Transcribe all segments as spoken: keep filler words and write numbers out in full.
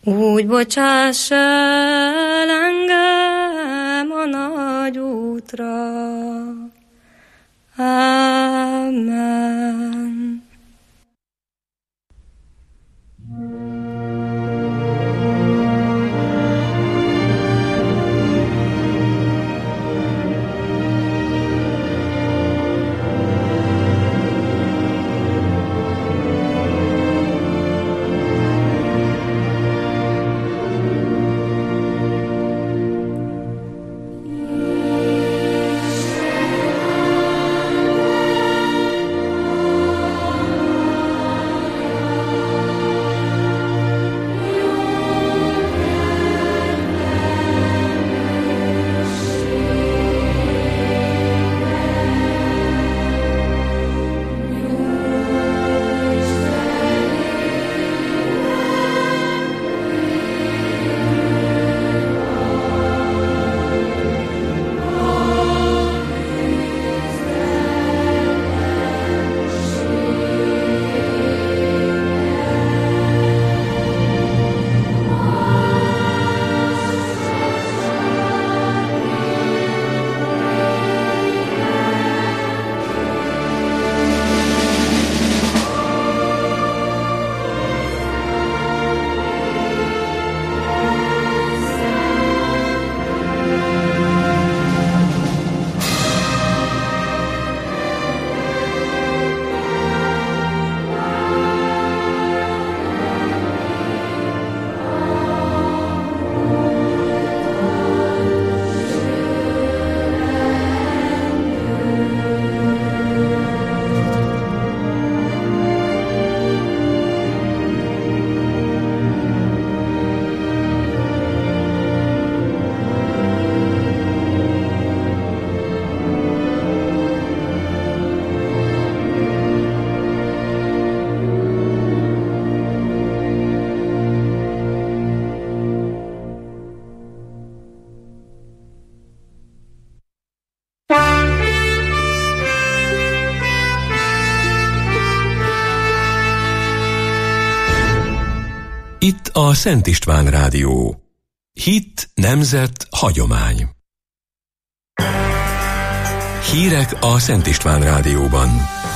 Úgy bocsáss el engem a nagy útra. Amen. Itt a Szent István Rádió. Hit, nemzet, hagyomány. Hírek a Szent István Rádióban.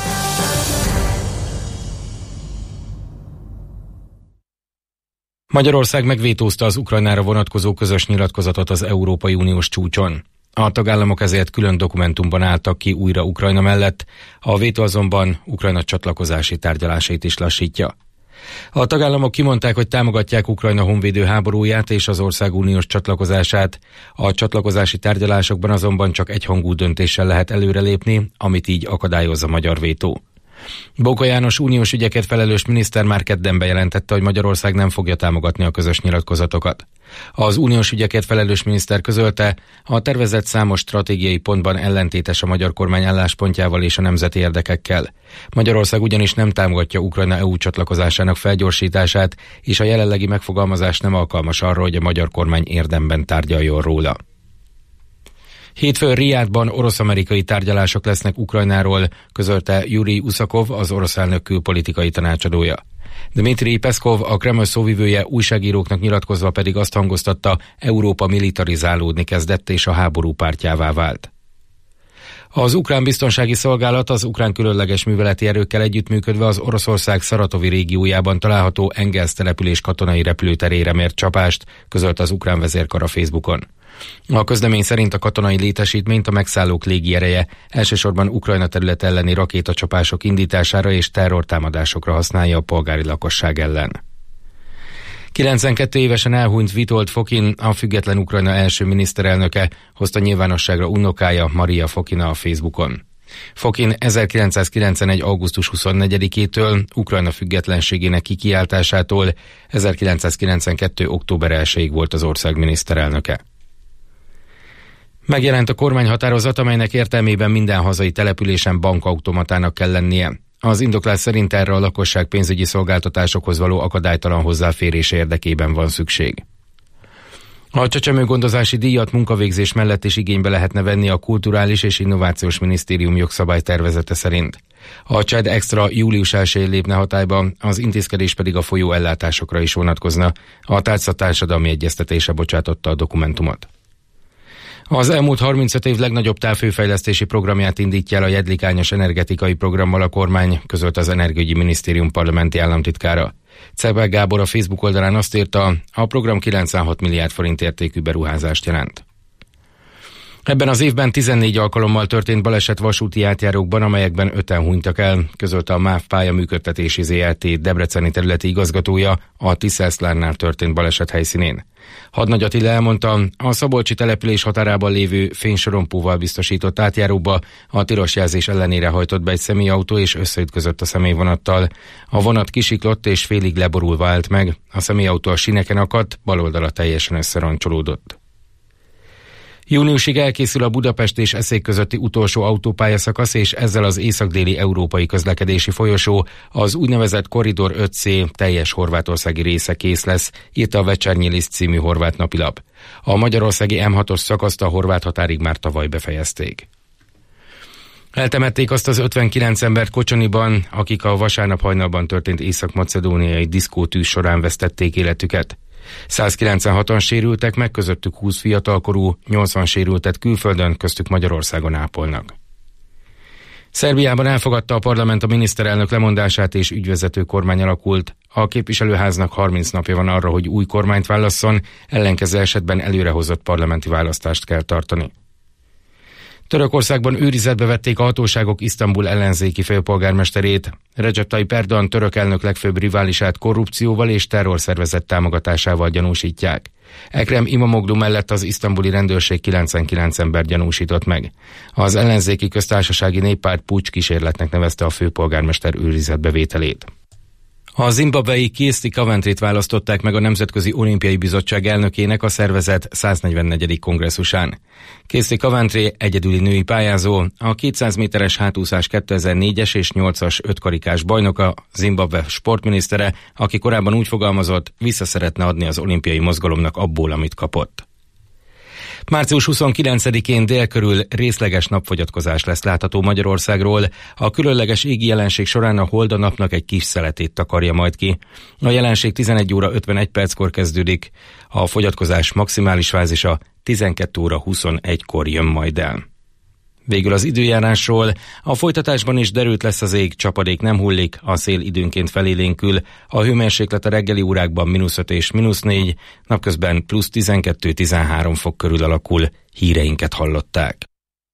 Magyarország megvétózta az Ukrajnára vonatkozó közös nyilatkozatot az Európai Uniós csúcson. A tagállamok ezért külön dokumentumban álltak ki újra Ukrajna mellett, a vétó azonban Ukrajna csatlakozási tárgyalásait is lassítja. A tagállamok kimondták, hogy támogatják Ukrajna honvédő háborúját és az ország uniós csatlakozását. A csatlakozási tárgyalásokban azonban csak egyhangú döntéssel lehet előrelépni, amit így akadályoz a magyar vétó. Bóka János uniós ügyeket felelős miniszter már kedden bejelentette, hogy Magyarország nem fogja támogatni a közös nyilatkozatokat. Az uniós ügyeket felelős miniszter közölte, a tervezett számos stratégiai pontban ellentétes a magyar kormány álláspontjával és a nemzeti érdekekkel. Magyarország ugyanis nem támogatja Ukrajna é u csatlakozásának felgyorsítását, és a jelenlegi megfogalmazás nem alkalmas arra, hogy a magyar kormány érdemben tárgyaljon róla. Hétfőn Rijádban orosz-amerikai tárgyalások lesznek Ukrajnáról, közölte Jurij Uszakov, az orosz elnök külpolitikai tanácsadója. Dmitri Peszkov, a Kreml szóvivője újságíróknak nyilatkozva pedig azt hangoztatta, Európa militarizálódni kezdett és a háború pártjává vált. Az ukrán biztonsági szolgálat az ukrán különleges műveleti erőkkel együttműködve az Oroszország Szaratovi régiójában található Engels település katonai repülőterére mért csapást, közölte az ukrán vezérkar a Facebookon. A közlemény szerint a katonai létesítményt a megszállók légiereje elsősorban Ukrajna terület elleni rakétacsapások indítására és terrortámadásokra használja a polgári lakosság ellen. kilencvenkét évesen elhunyt Witold Fokin, a független Ukrajna első miniszterelnöke, hozta nyilvánosságra unokája, Maria Fokina a Facebookon. Fokin ezerkilencszázkilencvenegy. augusztus huszonnegyedikétől, Ukrajna függetlenségének kikiáltásától ezerkilencszázkilencvenkettő. október elsejéig volt az ország miniszterelnöke. Megjelent a kormányhatározat, amelynek értelmében minden hazai településen bankautomatának kell lennie. Az indoklás szerint erre a lakosság pénzügyi szolgáltatásokhoz való akadálytalan hozzáférés érdekében van szükség. A csecsemőgondozási díjat munkavégzés mellett is igénybe lehetne venni a Kulturális és Innovációs Minisztérium jogszabálytervezete szerint. A cé e dé Extra július elsején lépne hatályba, az intézkedés pedig a folyó ellátásokra is vonatkozna. A Tárca társadalmi egyeztetése bocsátotta a dokumentumot. Az elmúlt harmincöt év legnagyobb távhőfejlesztési programját indítja el a jedlikányos energetikai programmal a kormány, közölt az Energiaügyi Minisztérium parlamenti államtitkára. Cebel Gábor a Facebook oldalán azt írta, a program kilencvenhat milliárd forint értékű beruházást jelent. Ebben az évben tizennégy alkalommal történt baleset vasúti átjárókban, amelyekben öten hunytak el, közölte a MÁV Pályaműködtetési zé er té debreceni területi igazgatója a Tiszelszlárnál történt baleset helyszínén. Hadnagy Attila elmondta, a szabolcsi település határában lévő fénysorompóval biztosított átjáróba a tilos jelzés ellenére hajtott be egy személyautó és összeütközött a személyvonattal. A vonat kisiklott és félig leborulva állt meg, a személyautó a síneken akadt, baloldala teljesen összeroncsolódott. Júniusig elkészül a Budapest és Eszék közötti utolsó autópályaszakasz, és ezzel az észak-déli európai közlekedési folyosó, az úgynevezett Korridor öt cé teljes horvátországi része kész lesz, írta a Večernji List című horvát napilap. A magyarországi em hatos szakaszt a horvát határig már tavaly befejezték. Eltemették azt az ötvenkilenc embert Kocsoniban, akik a vasárnap hajnalban történt észak-macedóniai diszkótűz során vesztették életüket. százkilencvenhatan sérültek meg, közöttük húsz fiatalkorú, nyolcvan sérültet külföldön, köztük Magyarországon ápolnak. Szerbiában elfogadta a parlament a miniszterelnök lemondását, és ügyvezető kormány alakult. A képviselőháznak harminc napja van arra, hogy új kormányt válasszon, ellenkező esetben előrehozott parlamenti választást kell tartani. Törökországban őrizetbe vették a hatóságok Isztambul ellenzéki főpolgármesterét. Recep Tayyip Erdoğan török elnök legfőbb riválisát korrupcióval és terrorszervezet támogatásával gyanúsítják. Ekrem İmamoğlu mellett az isztambuli rendőrség kilencvenkilenc ember gyanúsított meg. Az ellenzéki köztársasági néppárt puccs-kísérletnek nevezte a főpolgármester őrizetbevételét. A zimbabwei Kirsty Coventryt választották meg a Nemzetközi Olimpiai Bizottság elnökének a szervezet száznegyvennegyedik kongresszusán. Kirsty Coventry egyedüli női pályázó, a kétszáz méteres hátúszás kétezer-négyes és nyolcas ötkarikás bajnoka, Zimbabwe sportminisztere, aki korábban úgy fogalmazott, vissza szeretne adni az olimpiai mozgalomnak abból, amit kapott. március huszonkilencedikén dél körül részleges napfogyatkozás lesz látható Magyarországról. A különleges égi jelenség során a hold a napnak egy kis szeletét takarja majd ki. A jelenség tizenegy óra ötvenegy perckor kezdődik, a fogyatkozás maximális fázisa tizenkét óra huszonegykor jön majd el. Végül az időjárásról. A folytatásban is derült lesz az ég, csapadék nem hullik, a szél időnként felélénkül, a hőmérséklet a reggeli órákban mínusz öt és mínusz négy, napközben plusz tizenkettő-tizenhárom fok körül alakul. Híreinket hallották.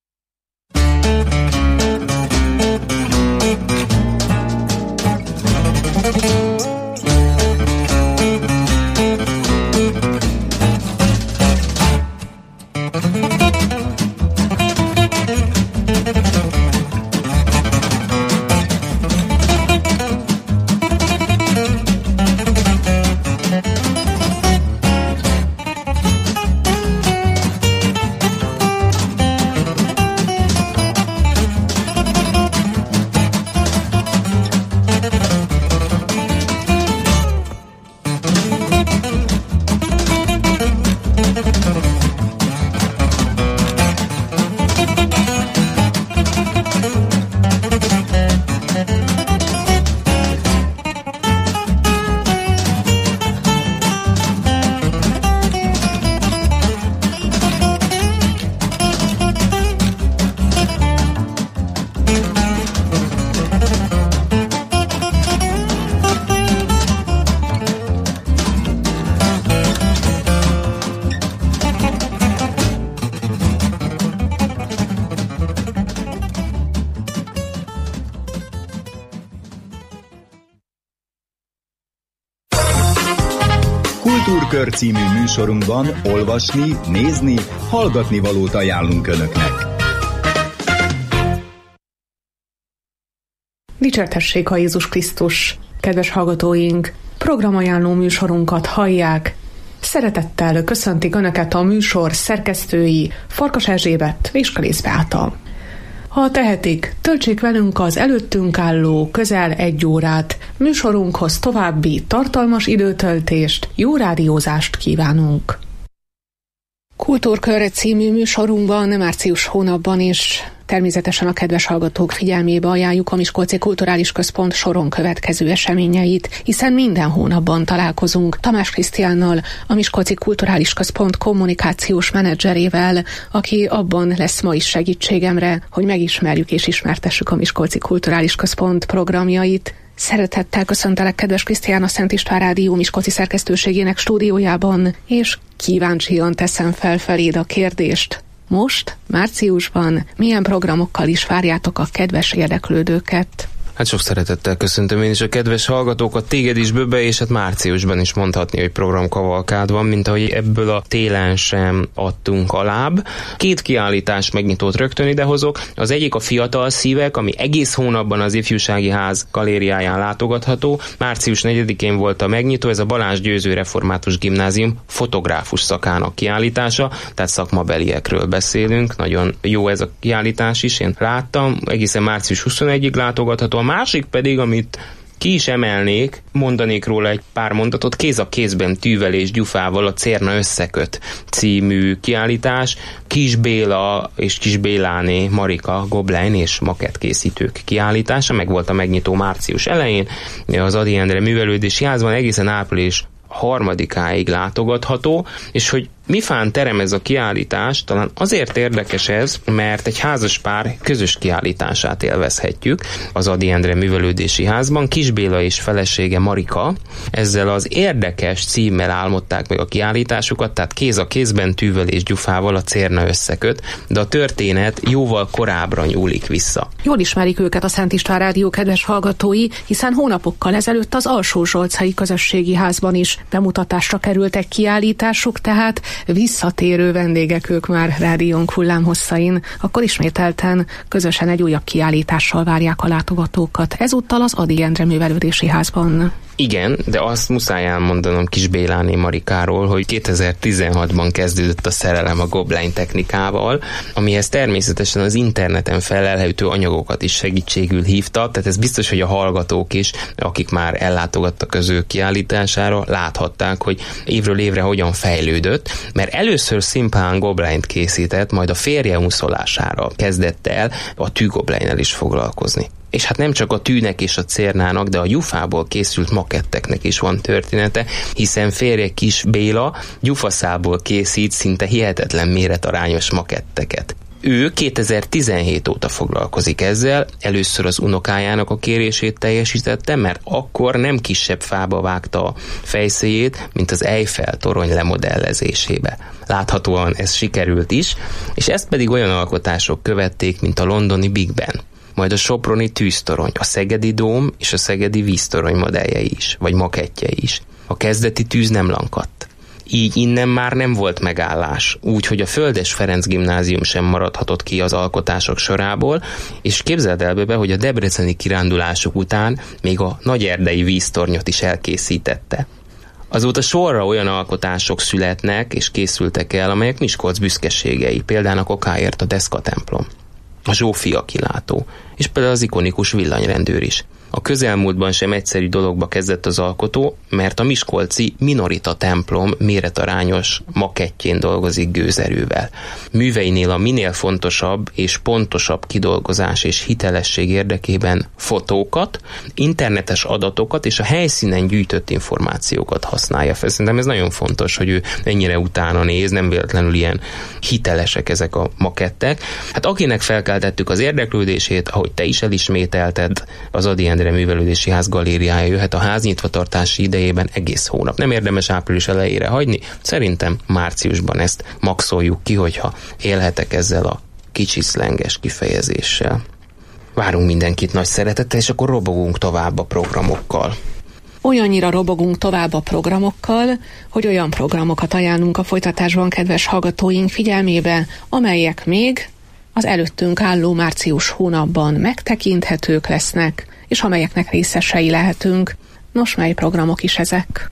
Kultúrkör című műsorunkban olvasni, nézni, hallgatni valót ajánlunk Önöknek. Dicsértessék a Jézus Krisztus! Kedves hallgatóink, programajánló műsorunkat hallják. Szeretettel köszöntik Önöket a műsor szerkesztői Farkas Erzsébet és Kalész Beáta. Ha tehetik, töltsék velünk az előttünk álló közel egy órát. Műsorunkhoz további tartalmas időtöltést, jó rádiózást kívánunk! Kultúrkör című műsorunkban március hónapban is természetesen a kedves hallgatók figyelmébe ajánljuk a Miskolci Kulturális Központ soron következő eseményeit, hiszen minden hónapban találkozunk Tamás Krisztiánnal, a Miskolci Kulturális Központ kommunikációs menedzserével, aki abban lesz ma is segítségemre, hogy megismerjük és ismertessük a Miskolci Kulturális Központ programjait. Szeretettel köszöntelek, kedves Krisztián, a Szent István Rádió Miskolci szerkesztőségének stúdiójában, és kíváncsian teszem fel feléd a kérdést. Most, márciusban milyen programokkal is várjátok a kedves érdeklődőket? Hát sok szeretettel köszöntöm én is a kedves hallgatókat, téged is, Böbe, és hát márciusban is mondhatni, hogy programkavalkád van, mint ahogy ebből a télen sem adtunk alább. Két kiállítás megnyitót rögtön idehozok. Az egyik a Fiatal Szívek, ami egész hónapban az Ifjúsági Ház galériáján látogatható. március negyedikén volt a megnyitó, ez a Balázs Győző Református Gimnázium fotográfus szakának kiállítása, tehát szakmabeliekről beszélünk. Nagyon jó ez a kiállítás is, én láttam, egészen március huszonegyedikéig látogatható. A másik pedig, amit ki is emelnék, mondanék róla egy pár mondatot, Kéz a kézben tűvel és gyufával a Cérna összeköt című kiállítás. Kis Béla és Kis Béláné Marika Goblein és makettkészítők kiállítása, meg volt a megnyitó március elején, az Ady Endre Művelődési Házban egészen április harmadikáig látogatható, és hogy mifán terem ez a kiállítás, talán azért érdekes ez, mert egy házas pár közös kiállítását élvezhetjük az Ady Endre Művelődési Házban. Kis Béla és felesége Marika ezzel az érdekes címmel álmodták meg a kiállításukat, tehát Kéz a kézben tűvel és gyufával a Cérna összeköt, de a történet jóval korábbra nyúlik vissza. Jól ismerik őket a Szent István Rádió kedves hallgatói, hiszen hónapokkal ezelőtt az Alsó-Zsolcai Közösségi Házban is bemutatásra került egy kiállításuk, tehát visszatérő vendégek ők már rádiónk hullámhosszain, akkor ismételten közösen egy újabb kiállítással várják a látogatókat. Ezúttal az Ady Endre Művelődési Házban. Igen, de azt muszáj elmondanom Kis Béláné Marikáról, hogy kétezer-tizenhatban kezdődött a szerelem a Goblein technikával, amihez természetesen az interneten felelhető anyagokat is segítségül hívta, tehát ez biztos, hogy a hallgatók is, akik már ellátogattak az ő kiállítására, láthatták, hogy évről évre hogyan fejlődött, mert először szimplán Gobleint készített, majd a férje unszolására kezdett el a tűgobleinnel is foglalkozni. És hát nem csak a tűnek és a cérnának, de a gyufából készült maketteknek is van története, hiszen férje Kis Béla gyufaszából készít szinte hihetetlen méretarányos maketteket. Ő kétezer-tizenhét óta foglalkozik ezzel, először az unokájának a kérését teljesítette, mert akkor nem kisebb fába vágta a fejszéjét, mint az Eiffel torony lemodellezésébe. Láthatóan ez sikerült is, és ezt pedig olyan alkotások követték, mint a londoni Big Ben, majd a soproni tűztorony, a szegedi dóm és a szegedi víztorony modelljei is, vagy makettjei is. A kezdeti tűz nem lankadt. Így innen már nem volt megállás, úgyhogy a Földes Ferenc Gimnázium sem maradhatott ki az alkotások sorából, és képzeld el be, hogy a debreceni kirándulások után még a nagyerdei víztornyot is elkészítette. Azóta sorra olyan alkotások születnek és készültek el, amelyek Miskolc büszkeségei, például a Kokáért a Deszka templom, a Zsófia kilátó, és például az ikonikus villanyrendőr is. A közelmúltban sem egyszerű dologba kezdett az alkotó, mert a miskolci Minorita templom méretarányos makettjén dolgozik gőzerővel. Műveinél a minél fontosabb és pontosabb kidolgozás és hitelesség érdekében fotókat, internetes adatokat és a helyszínen gyűjtött információkat használja fel. Szerintem ez nagyon fontos, hogy ő ennyire utána néz, nem véletlenül ilyen hitelesek ezek a makettek. Hát akinek felkeltettük az érdeklődését, ahogy te is elismételted, az Ady Endre Művelődési Ház galériája jöhet a ház nyitvatartási idejében egész hónap. Nem érdemes április elejére hagyni, szerintem márciusban ezt maxoljuk ki, hogyha élhetek ezzel a kicsi szlenges kifejezéssel. Várunk mindenkit nagy szeretettel, és akkor robogunk tovább a programokkal. Olyannyira robogunk tovább a programokkal, hogy olyan programokat ajánlunk a folytatásban kedves hallgatóink figyelmébe, amelyek még az előttünk álló március hónapban megtekinthetők lesznek, és amelyeknek részesei lehetünk. Nos, mely programok is ezek?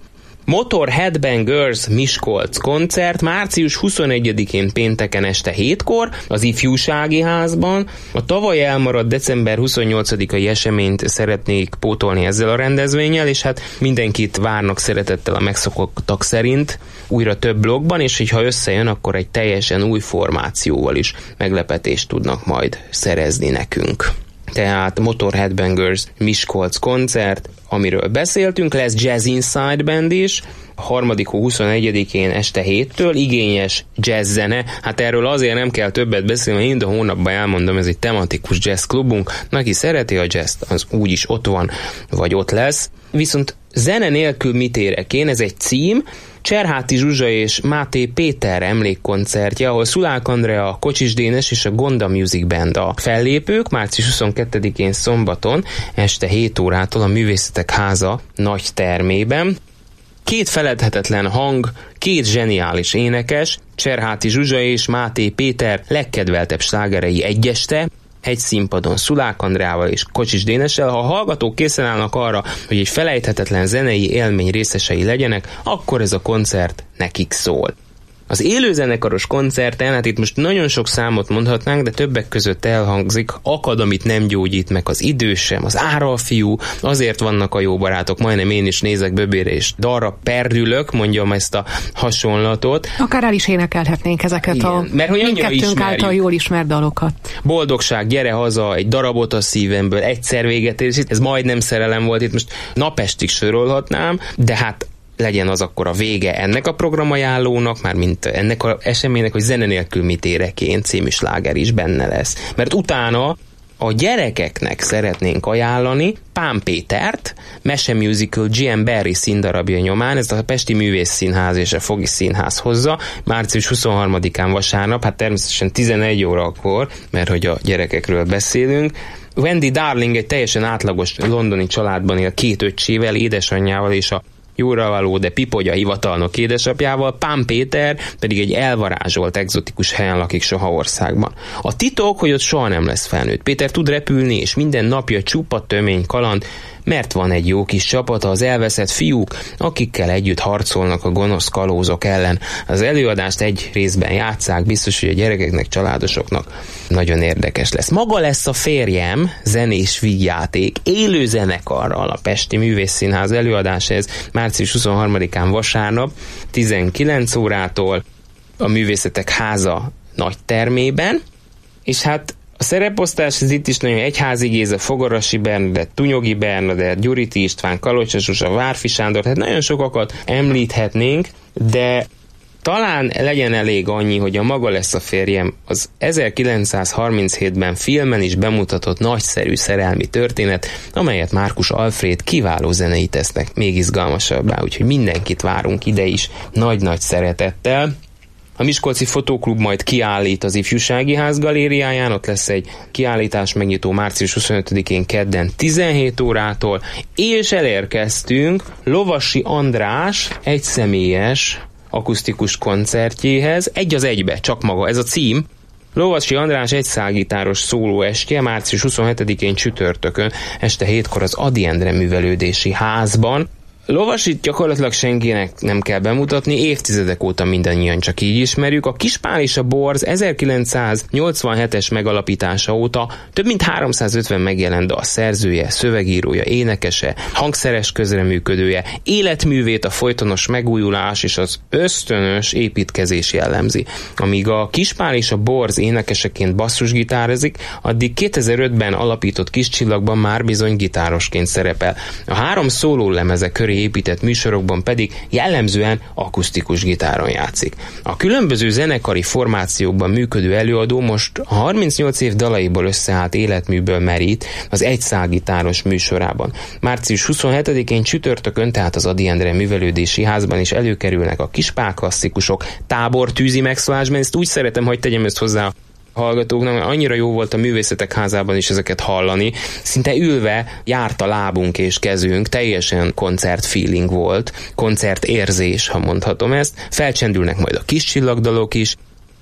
Motor Headbangers Miskolc koncert március huszonegyedikén pénteken este hétkor az Ifjúsági Házban. A tavaly elmaradt december huszonnyolcadikai eseményt szeretnék pótolni ezzel a rendezvénnyel, és hát mindenkit várnak szeretettel a megszokottak szerint újra több blogban, és hogyha összejön, akkor egy teljesen új formációval is meglepetést tudnak majd szerezni nekünk. Tehát Motor Headbangers Miskolc koncert, amiről beszéltünk, lesz Jazz Inside Band is, a harmadik hó huszonegyedikén este héttől, igényes jazz zene. Hát erről azért nem kell többet beszélni, mert mind a hónapban elmondom, ez egy tematikus jazz klubunk, aki szereti a jazzt, az úgyis ott van, vagy ott lesz. Viszont zene nélkül mit érek én, ez egy cím, Cserháti Zsuzsa és Máté Péter emlékkoncertje, ahol Szulák Andrea, Kocsis Dénes és a Gonda Music Band a fellépők, március huszonkettedikén szombaton este hét órától a Művészetek Háza nagy termében. Két feledhetetlen hang, két zseniális énekes, Cserháti Zsuzsa és Máté Péter legkedveltebb slágerei egyeste, egy színpadon Szulák Andreával és Kocsis Dénessel. Ha a hallgatók készen állnak arra, hogy egy felejthetetlen zenei élmény részesei legyenek, akkor ez a koncert nekik szól. Az élőzenekaros koncerten, hát itt most nagyon sok számot mondhatnánk, de többek között elhangzik Akad, amit nem gyógyít meg az idő sem, az Áralfiú, azért vannak a jó barátok, majdnem én is nézek böbére és dalra perdülök, mondjam ezt a hasonlatot. Akár el is énekelhetnénk ezeket. Igen, a mert hogy mindkettőnk által jól ismert dalokat. Boldogság, gyere haza, egy darabot a szívemből, egyszer véget ér, és ez majdnem szerelem volt, itt most napestig sorolhatnám, de hát legyen az akkor a vége ennek a programajánlónak, már mint ennek az eseménynek, hogy Zene nélkül mit érek én című sláger is benne lesz. Mert utána a gyerekeknek szeretnénk ajánlani Pán Pétert, Mese Musical G M Barry színdarabja nyomán, ez a Pesti Művészszínház és a Fogi Színház hozza, március huszonharmadikán vasárnap, hát természetesen tizenegy órakor, mert hogy a gyerekekről beszélünk. Wendy Darling egy teljesen átlagos londoni családban él két öccsével, édesanyjával és a jóra való, de pipogya hivatalnok édesapjával, Pán Péter pedig egy elvarázsolt, egzotikus helyen lakik soha országban. A titok, hogy ott soha nem lesz felnőtt. Péter tud repülni, és minden napja csupa tömény kaland, mert van egy jó kis csapata, az elveszett fiúk, akikkel együtt harcolnak a gonosz kalózok ellen. Az előadást egy részben játsszák, biztos, hogy a gyerekeknek, családosoknak nagyon érdekes lesz. Maga lesz a férjem, zenés vígjáték, élő zenekarral, a Pesti Művészszínház előadás, ez március huszonharmadikán vasárnap, tizenkilenc órától a Művészetek Háza nagy termében, és hát a szereposztás ez itt is nagyon Egyházi Géza, Fogarasi Bernadett, Tunyogi Bernadett, Gyuriti István, Kalocsa Zsuzsa, Várfi Sándor, tehát nagyon sokakat említhetnénk, de talán legyen elég annyi, hogy a Maga lesz a férjem az ezerkilencszázharminchétben filmen is bemutatott nagyszerű szerelmi történet, amelyet Márkus Alfréd kiváló zenei tesznek még izgalmasabbá, úgyhogy mindenkit várunk ide is nagy-nagy szeretettel. A Miskolci Fotóklub majd kiállít az Ifjúsági Ház galériáján, ott lesz egy kiállítás megnyitó március huszonötödikén kedden tizenhét órától, és elérkeztünk Lovasi András egyszemélyes akusztikus koncertjéhez, egy az egybe, csak maga, ez a cím. Lovasi András egyszálgitáros szólóestje március huszonhetedikén csütörtökön este hétkor az Ady Endre Művelődési Házban. Lovasit gyakorlatilag senkinek nem kell bemutatni, évtizedek óta mindannyian csak így ismerjük. A Kispál és a Borz ezerkilencszáznyolcvanhetes megalapítása óta több mint háromszázötven megjelent dal szerzője, szövegírója, énekese, hangszeres közreműködője, életművét a folytonos megújulás és az ösztönös építkezés jellemzi. Amíg a Kispál és a Borz énekeseként basszusgitározik, addig kétezer-ötben alapított Kis Csillagban már bizony gitárosként szerepel. A három szóló lemeze köré épített műsorokban pedig jellemzően akusztikus gitáron játszik. A különböző zenekari formációkban működő előadó most a harmincnyolc év dalaiból összeállt életműből merít az egyszálgitáros műsorában. március huszonhetedikén csütörtökön, tehát az Ady Endre Művelődési Házban is előkerülnek a Kispál klasszikusok tábortűzi megszólásban. Ezt úgy szeretem, hogy tegyem ezt hozzá hallgatóknak, mert annyira jó volt a Művészetek Házában is ezeket hallani. Szinte ülve járt a lábunk és kezünk, teljesen koncert feeling volt, koncert érzés, ha mondhatom ezt. Felcsendülnek majd a kis csillagdalok is,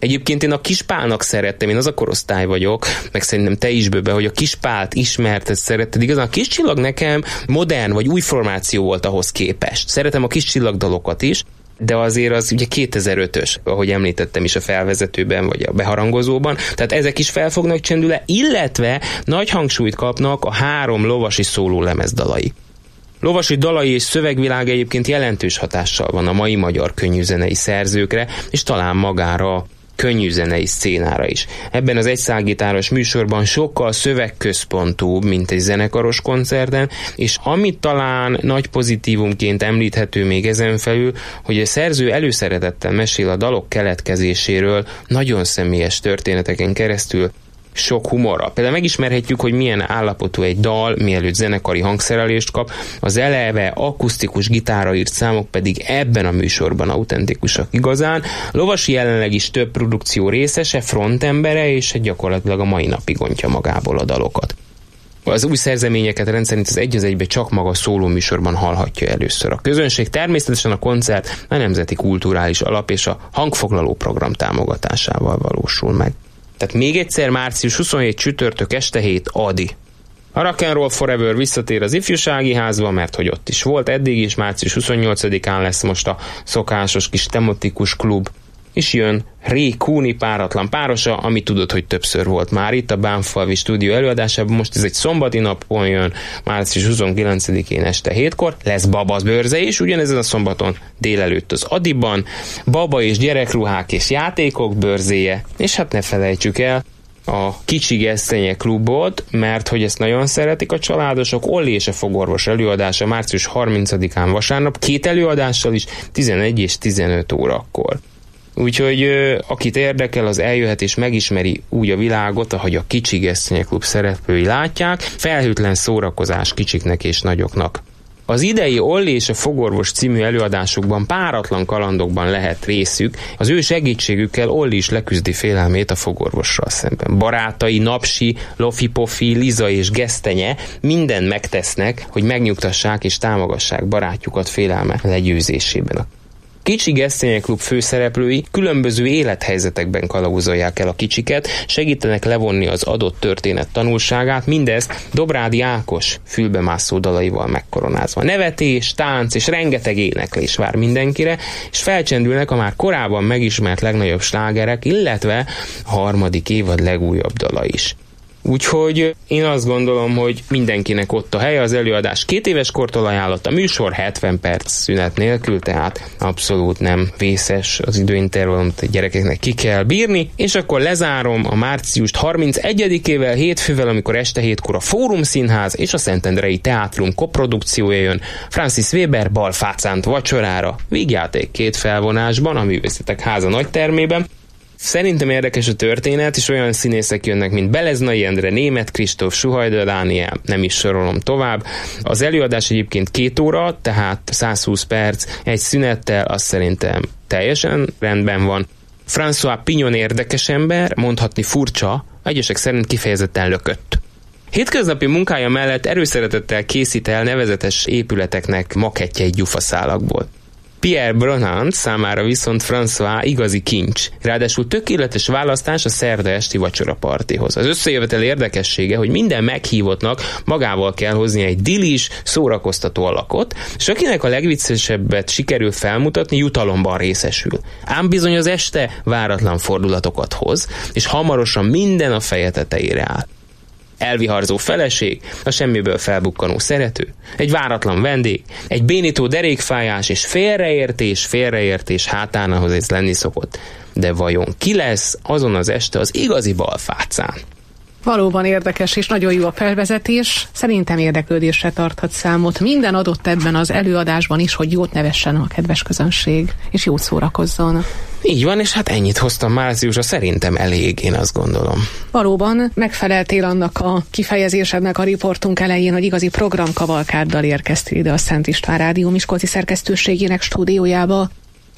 Egyébként én a Kispálnak szerettem, én az a korosztály vagyok, meg szerintem te is bőbe, hogy a Kispált ismerted, szeretted. Igazán a Kis Csillag nekem modern vagy új formáció volt ahhoz képest. Szeretem a Kis Csillag dalokat is, de azért az ugye kétezer-ötös, ahogy említettem is a felvezetőben, vagy a beharangozóban, tehát ezek is fel fognak csendülni, illetve nagy hangsúlyt kapnak a három lovasi szóló lemezdalai. Lovasi dalai és szövegvilág egyébként jelentős hatással van a mai magyar könnyűzenei szerzőkre, és talán magára könnyűzenei szcénára is. Ebben az egyszálgitáros műsorban sokkal szövegközpontúbb, mint egy zenekaros koncerten, és amit talán nagy pozitívumként említhető még ezen felül, hogy a szerző előszeretettel mesél a dalok keletkezéséről, nagyon személyes történeteken keresztül, sok humorra. Például megismerhetjük, hogy milyen állapotú egy dal, mielőtt zenekari hangszerelést kap, az eleve akusztikus gitárra írt számok pedig ebben a műsorban autentikusak igazán. Lovasi jelenleg is több produkció részese, frontembere, és gyakorlatilag a mai napig ontja magából a dalokat. Az új szerzeményeket rendszerint az egy az egybe csak maga szóló műsorban hallhatja először a közönség. Természetesen a koncert a Nemzeti Kulturális Alap és a Hangfoglaló Program támogatásával valósul meg. Tehát még egyszer március huszonhetedike csütörtök este hét Adi. A Rock and Roll Forever visszatér az ifjúsági házba, mert hogy ott is volt eddig is, március huszonnyolcadikán lesz most a szokásos kis tematikus klub, és jön Ray Cooney páratlan párosa, ami tudod, hogy többször volt már itt a Bánfalvi stúdió előadásában, most ez egy szombati napon jön, március huszonkilencedikén este hétkor, lesz Baba bőrze is, ugyanezen a szombaton délelőtt az Adiban, baba és gyerekruhák és játékok bőrzéje, és hát ne felejtsük el a Kicsi Gesztenye klubot, mert hogy ezt nagyon szeretik a családosok, Olli és a fogorvos előadása március harmincadikán vasárnap, két előadással is, tizenegy és tizenöt órakor. Úgyhogy akit érdekel, az eljöhet és megismeri úgy a világot, ahogy a Kicsi Gesztenye klub szereplői látják, felhőtlen szórakozás kicsiknek és nagyoknak. Az idei Olli és a fogorvos című előadásukban páratlan kalandokban lehet részük, az ő segítségükkel Olli is leküzdi félelmét a fogorvossal szemben. Barátai, Napsi, Lofi-Pofi, Liza és Gesztenye mindent megtesznek, hogy megnyugtassák és támogassák barátjukat félelme legyőzésében. Kicsi Gesztenye klub főszereplői különböző élethelyzetekben kalauzolják el a kicsiket, segítenek levonni az adott történet tanulságát, mindezt Dobrádi Ákos fülbemászó dalaival megkoronázva. Nevetés, tánc és rengeteg éneklés vár mindenkire, és felcsendülnek a már korábban megismert legnagyobb slágerek, illetve a harmadik évad legújabb dala is. Úgyhogy én azt gondolom, hogy mindenkinek ott a helye, az előadás két éves kortól ajánlott, a műsor hetven perc szünet nélkül, tehát abszolút nem vészes az időintervallum, a gyerekeknek ki kell bírni, és akkor lezárom a márciust harmincegyedikével, hétfővel, amikor este hétkor a Fórum Színház és a Szentendrei Teátrum koprodukciója jön Francis Weber Balfácánt vacsorára, vígjáték két felvonásban a Művészetek Háza nagytermében. Szerintem érdekes a történet, és olyan színészek jönnek, mint Beleznai Endre, Németh Kristóf, Suhajda Dániel, nem is sorolom tovább. Az előadás egyébként két óra, tehát százhúsz perc, egy szünettel, azt szerintem teljesen rendben van. François Pignon érdekes ember, mondhatni furcsa, egyesek szerint kifejezetten lökött. Hétköznapi munkája mellett erőszeretettel készít el nevezetes épületeknek makettjeit gyufaszálakból. Pierre Bronant számára viszont François igazi kincs, ráadásul tökéletes választás a szerda esti vacsorapartihoz. Az összejövetel érdekessége, hogy minden meghívottnak magával kell hozni egy dilis, szórakoztató alakot, és akinek a legviccesebbet sikerül felmutatni, jutalomban részesül. Ám bizony az este váratlan fordulatokat hoz, és hamarosan minden a feje tetejére áll. Elviharzó feleség, a semmiből felbukkanó szerető, egy váratlan vendég, egy bénító derékfájás és félreértés, félreértés hátán, ahhoz ez lenni szokott. De vajon ki lesz azon az este az igazi Balfácán? Valóban érdekes és nagyon jó a felvezetés. Szerintem érdeklődésre tarthat számot. Minden adott ebben az előadásban is, hogy jót nevessen a kedves közönség, és jót szórakozzon. Így van, és hát ennyit hoztam márciusra, szerintem elég, én azt gondolom. Valóban megfeleltél annak a kifejezésednek a riportunk elején, hogy igazi programkavalkáddal érkeztél ide a Szent István Rádió Miskolci szerkesztőségének stúdiójába.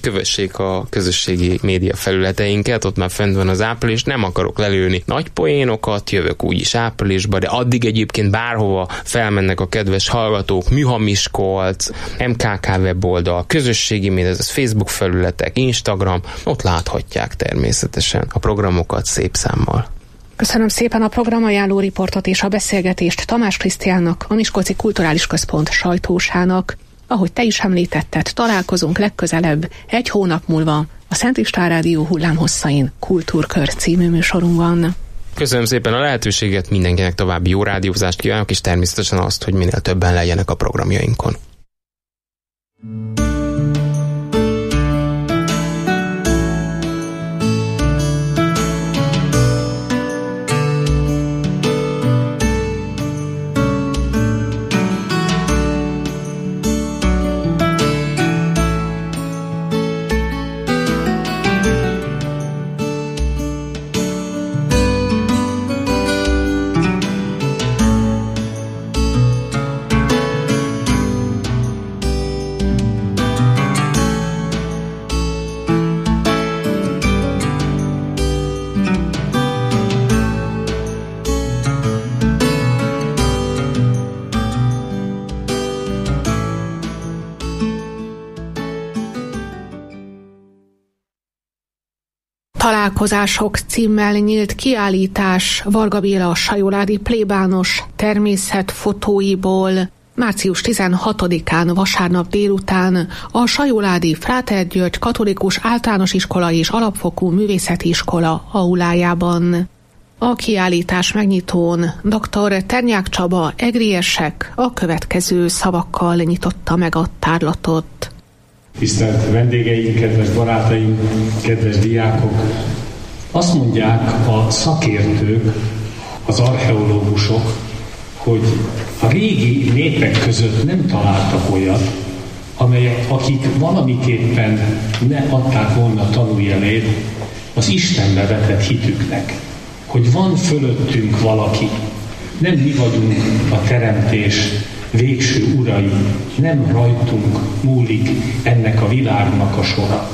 kövessék a közösségi média felületeinket, ott már fent van az április, nem akarok lelőni nagy poénokat, jövök úgyis áprilisba, de addig egyébként bárhova felmennek a kedves hallgatók, Műha Miskolc, em ká ká weboldal, közösségi média, ez Facebook felületek, Instagram, ott láthatják természetesen a programokat szép számmal. Köszönöm szépen a programajánló riportot és a beszélgetést Tamás Krisztiánnak, a Miskolci Kulturális Központ sajtósának. Ahogy te is említetted, találkozunk legközelebb egy hónap múlva a Szent István Rádió hullámhosszain Kultúrkör című műsorunkban. Köszönöm szépen a lehetőséget, mindenkinek további jó rádiózást kívánok, és természetesen azt, hogy minél többen legyenek a programjainkon. Találkozások címmel nyílt kiállítás Varga Béla sajoládi plébános természetfotóiból március tizenhatodikán vasárnap délután a sajoládi Fráter György Katolikus Általános Iskola és Alapfokú Művészeti Iskola aulájában. A kiállítás megnyitón dr. Ternyák Csaba egriesek a következő szavakkal nyitotta meg a tárlatot. Tisztelt vendégeink, kedves barátaim, kedves diákok! Azt mondják a szakértők, az archeológusok, hogy a régi népek között nem találtak olyat, amelyek, akik valamiképpen ne adták volna tanújelét az Istenbe vetett hitüknek, hogy van fölöttünk valaki, nem mi vagyunk a teremtés végső urai, nem rajtunk múlik ennek a világnak a sora.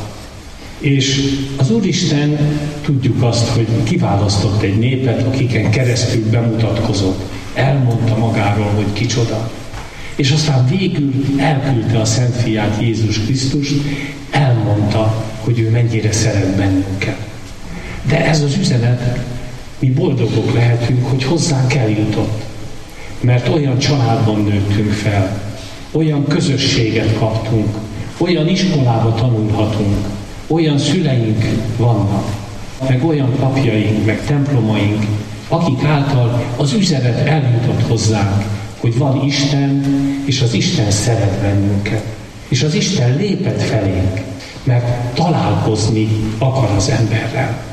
És az Úristen, tudjuk azt, hogy kiválasztott egy népet, akiken keresztül bemutatkozott, elmondta magáról, hogy kicsoda. És aztán végül elküldte a Szent Fiát, Jézus Krisztust, elmondta, hogy ő mennyire szeret bennünket. De ez az üzenet, mi boldogok lehetünk, hogy hozzánk eljutott. Mert olyan családban nőttünk fel, olyan közösséget kaptunk, olyan iskolába tanulhatunk, olyan szüleink vannak, meg olyan papjaink, meg templomaink, akik által az üzenet eljutott hozzánk, hogy van Isten, és az Isten szeret bennünket. És az Isten lépett felénk, mert találkozni akar az emberrel.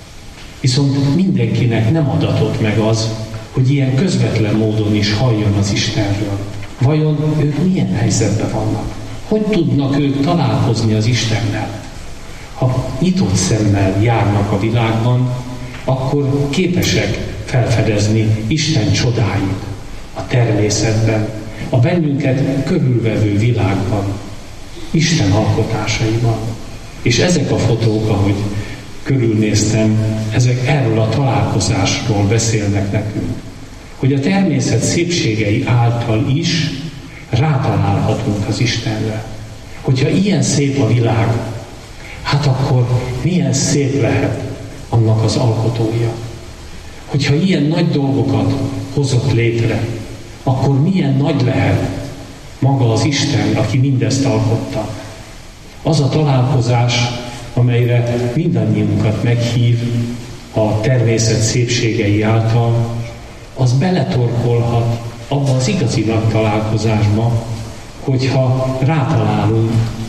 Viszont mindenkinek nem adatott meg az, hogy ilyen közvetlen módon is halljon az Istenről. Vajon ők milyen helyzetben vannak? Hogy tudnak ők találkozni az Istennel? Ha nyitott szemmel járnak a világban, akkor képesek felfedezni Isten csodáit a természetben, a bennünket körülvevő világban, Isten alkotásaiban. És ezek a fotók, ahogy körülnéztem, ezek erről a találkozásról beszélnek nekünk. Hogy a természet szépségei által is rátalálhatunk az Istenre. Hogyha ilyen szép a világ, hát akkor milyen szép lehet annak az alkotója. Hogyha ilyen nagy dolgokat hozott létre, akkor milyen nagy lehet maga az Isten, aki mindezt alkotta. Az a találkozás, amelyre mindannyiunkat meghív a természet szépségei által, az beletorkolhat abba az igazi nagy találkozásba, hogyha rátalálunk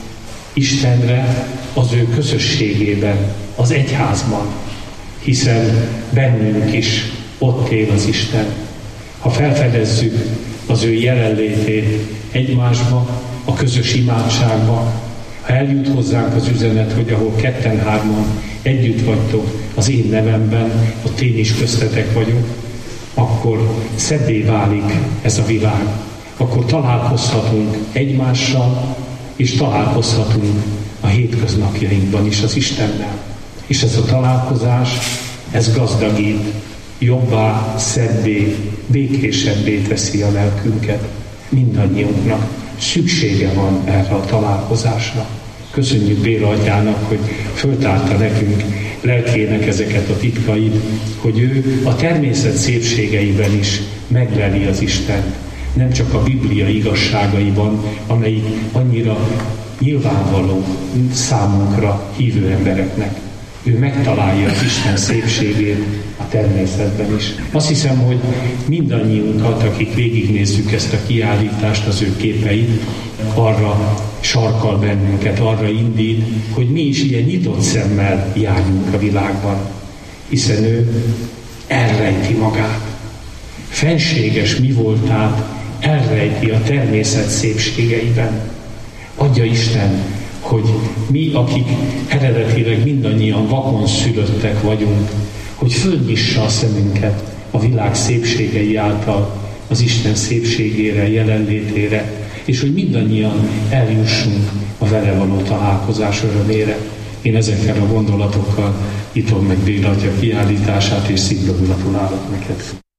Istenre az ő közösségében, az egyházban, hiszen bennünk is ott él az Isten. Ha felfedezzük az ő jelenlétét egymásba, a közös imádságba, ha eljut hozzánk az üzenet, hogy ahol ketten-hárman együtt vagytok az én nevemben, ott én is köztetek vagyok, akkor szebbé válik ez a világ. Akkor találkozhatunk egymással, és találkozhatunk a hétköznapjainkban is az Istennel. És ez a találkozás, ez gazdagít, jobbá, szebbé, békésebbé teszi a lelkünket. Mindannyiunknak szüksége van erre a találkozásra. Köszönjük Béla atyának, hogy föltárta nekünk lelkének ezeket a titkait, hogy ő a természet szépségeiben is megleli az Istent. Nem csak a Biblia igazságaiban, amelyik annyira nyilvánvaló számunkra, hívő embereknek. Ő megtalálja az Isten szépségét a természetben is. Azt hiszem, hogy mindannyiunkat, akik végignézzük ezt a kiállítást, az ő képeit, arra sarkal bennünket, arra indít, hogy mi is ilyen nyitott szemmel járjunk a világban. Hiszen ő elrejti magát. Fenséges mi voltát elrejti a természet szépségeiben. Adja Isten, hogy mi, akik eredetileg mindannyian vakon szülöttek vagyunk, hogy fölnyissa a szemünket a világ szépségei által az Isten szépségére, jelenlétére, és hogy mindannyian eljussunk a vele való találkozás örömére. Én ezekkel a gondolatokkal nyitom meg Béla atya kiállítását, és szívből gratulálok neked.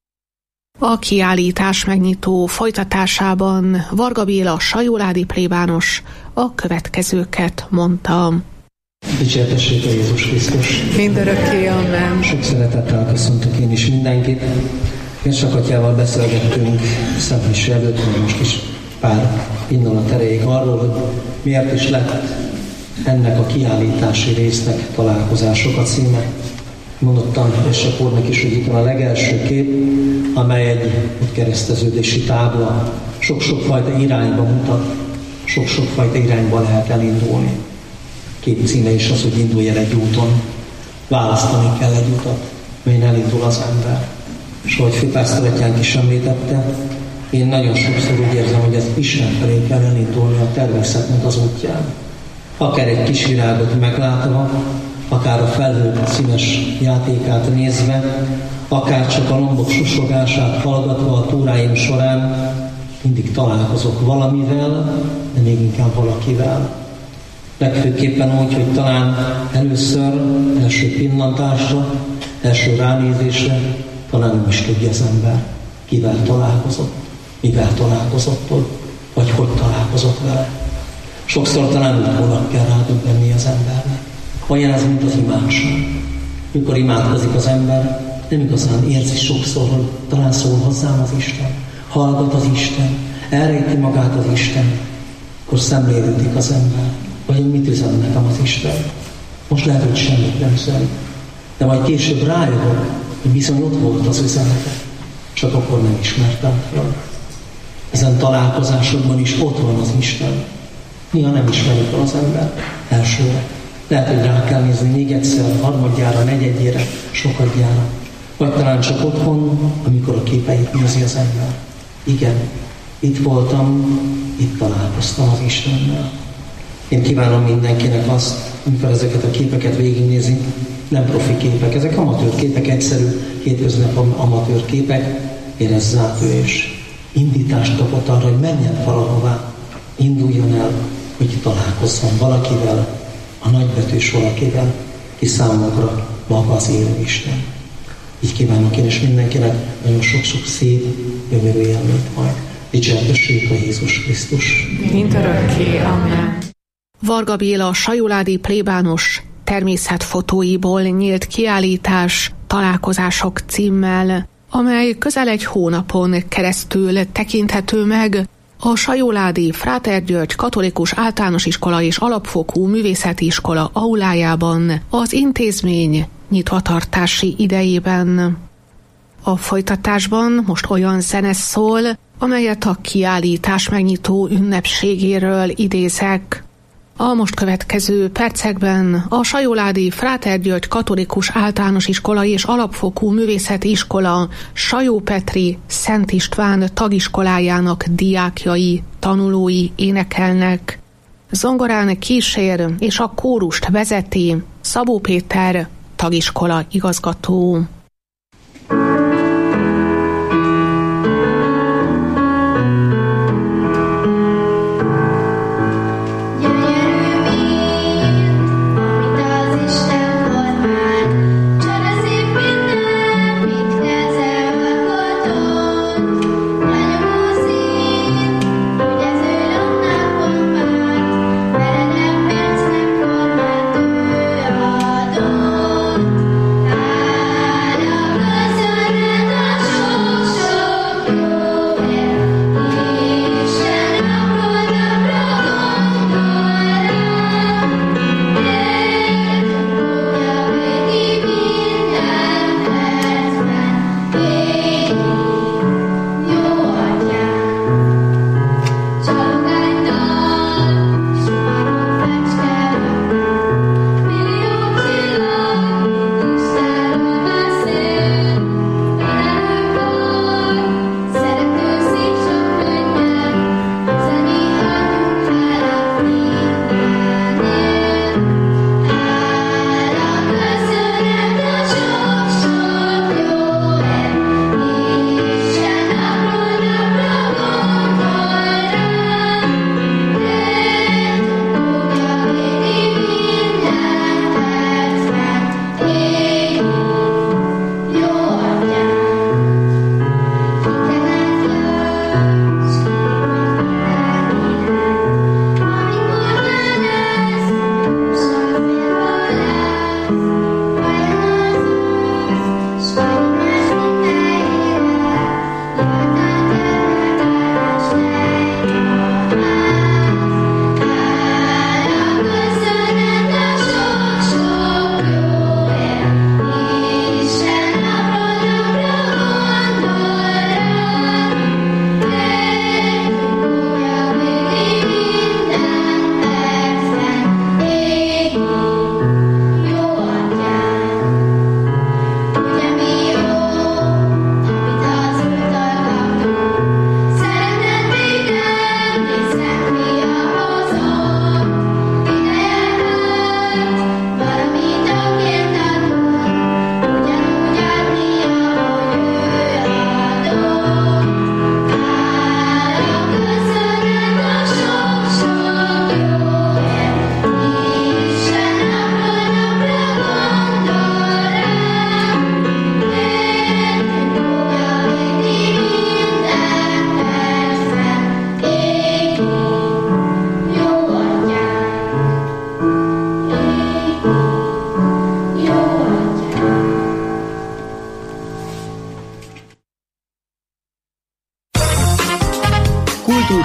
A kiállítás megnyitó folytatásában Varga Béla sajóládi plébános a következőket mondta. Dicsértessék a Jézus Krisztus! Mindörökké, amen! Sok szeretettel köszöntök én is mindenkit. Édesapátyával beszélgettünk Szent Mise előtt, hogy most is pár pillanat erejéig arról, hogy miért is lett ennek a kiállítási résznek találkozások a címe. Mondottam Édesap úrnak is, hogy itt van a legelső kép, amely egy kereszteződési tábla. Sok-sok fajta irányba mutat, sok-sok fajta irányba lehet elindulni. Kép címe is az, hogy indulj el egy úton. Választani kell egy utat, melyen elindul az ember. És ahogy főpásztoratyánk is említette, én nagyon sokszor úgy érzem, hogy az Isten felé kell elindulni a természetnek az útján. Akár egy kis virágot meglátva, akár a felhők színes játékát nézve, akár csak a lombok susogását hallgatva a túráim során, mindig találkozok valamivel, de még inkább valakivel. Legfőképpen úgy, hogy talán először, első pillantásra, első ránézésre talán nem is tudja az ember, kivel találkozott, mivel találkozott ott, vagy hogy találkozott vele. Sokszor talán utólag kell rádöbbenni az embernek. Olyan ez, mint az imádság. Mikor imádkozik az ember, nem igazán érzi sokszor, hogy talán szól hozzám az Isten. Hallgat az Isten, elrejti magát az Isten. Akkor szemlélődik az ember. Vajon mit üzen nekem az Isten? Most lehet, hogy semmit nem üzen. De majd később rájövök, hogy bizony ott volt az üzenete. Csak akkor nem ismertem fel. Ezen találkozásokban is ott van az Isten. Néha nem ismerik fel az ember elsőre. Lehet, hogy rá kell nézni még egyszer, harmadjára, negyedjére, sokadjára. Vagy talán csak otthon, amikor a képeit nézi az ember. Igen, itt voltam, itt találkoztam az Istennel. Én kívánom mindenkinek azt, amikor ezeket a képeket végignézi, nem profi képek, ezek amatőr képek, egyszerű, hétköznapi amatőr képek, érezze át ő és indítást kapott arra, hogy menjen valahová, induljon el, hogy találkozzon valakivel, a nagybetűs valakivel, ki számokra maga az élő Isten. Így kívánok én és mindenkinek nagyon sok-sok szép, jövő élményt majd. Dicsértessék a Jézus Krisztus! Mindörökké, amen! Varga Béla sajóládi plébános természetfotóiból nyílt kiállítás Találkozások címmel, amely közel egy hónapon keresztül tekinthető meg a sajóládi Fráter György Katolikus Általános Iskola és Alapfokú Művészeti Iskola aulájában az intézmény nyitvatartási idejében. A folytatásban most olyan zene szól, amelyet a kiállítás megnyitó ünnepségéről idézek. A most következő percekben a sajóládi Fráter György Katolikus Általános Iskola és Alapfokú Művészeti Iskola Sajó Petri Szent István tagiskolájának diákjai, tanulói énekelnek. Zongorán kísér és a kórust vezeti Szabó Péter tagiskola igazgató. Gyönyörű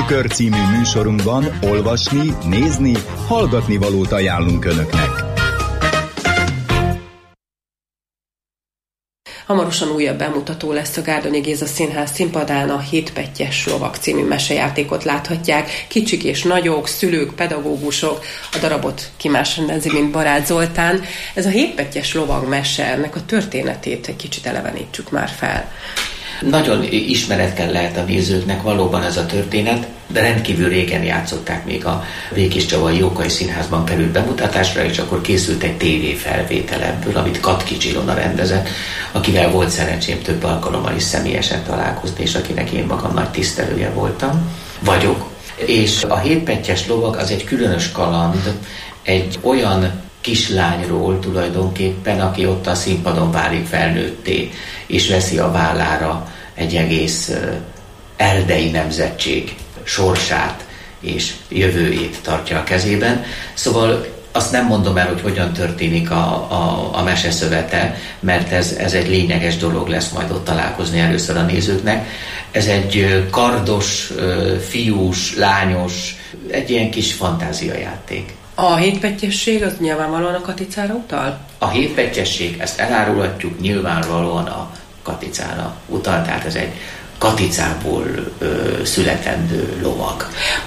Kultúrkör című műsorunkban olvasni, nézni, hallgatni valót ajánlunk Önöknek. Hamarosan újabb bemutató lesz a Gárdonyi Géza Színház színpadán, a Hétpettyes lovak című mesejátékot láthatják. Kicsik és nagyok, szülők, pedagógusok, a darabot ki más rendezi, mint Barát Zoltán. Ez a Hétpettyes lovag mese, ennek a történetét egy kicsit elevenítsük már fel. Nagyon ismeretlen lehet a nézőknek valóban ez a történet, de rendkívül régen játszották, még a Békéscsavai Jókai Színházban került bemutatásra, és akkor készült egy tévéfelvétel ebből, amit Katkics Ilona rendezett, akivel volt szerencsém több alkalommal is személyesen találkozni, és akinek én magam nagy tisztelője voltam, vagyok. És a Hétpettyes lovag az egy különös kaland, egy olyan kislányról tulajdonképpen, aki ott a színpadon válik felnőtté, és veszi a vállára egy egész erdei nemzetség sorsát és jövőjét tartja a kezében. Szóval azt nem mondom el, hogy hogyan történik a, a, a mese szövete, mert ez, ez egy lényeges dolog lesz majd ott találkozni először a nézőknek. Ez egy kardos, fiús, lányos, egy ilyen kis fantáziajáték. A hétpettyesség az nyilvánvalóan a Katicára utal? A hétpettyesség, ezt elárulhatjuk, nyilvánvalóan a Katicára utal, tehát ez egy Katicából ö, születendő lovag.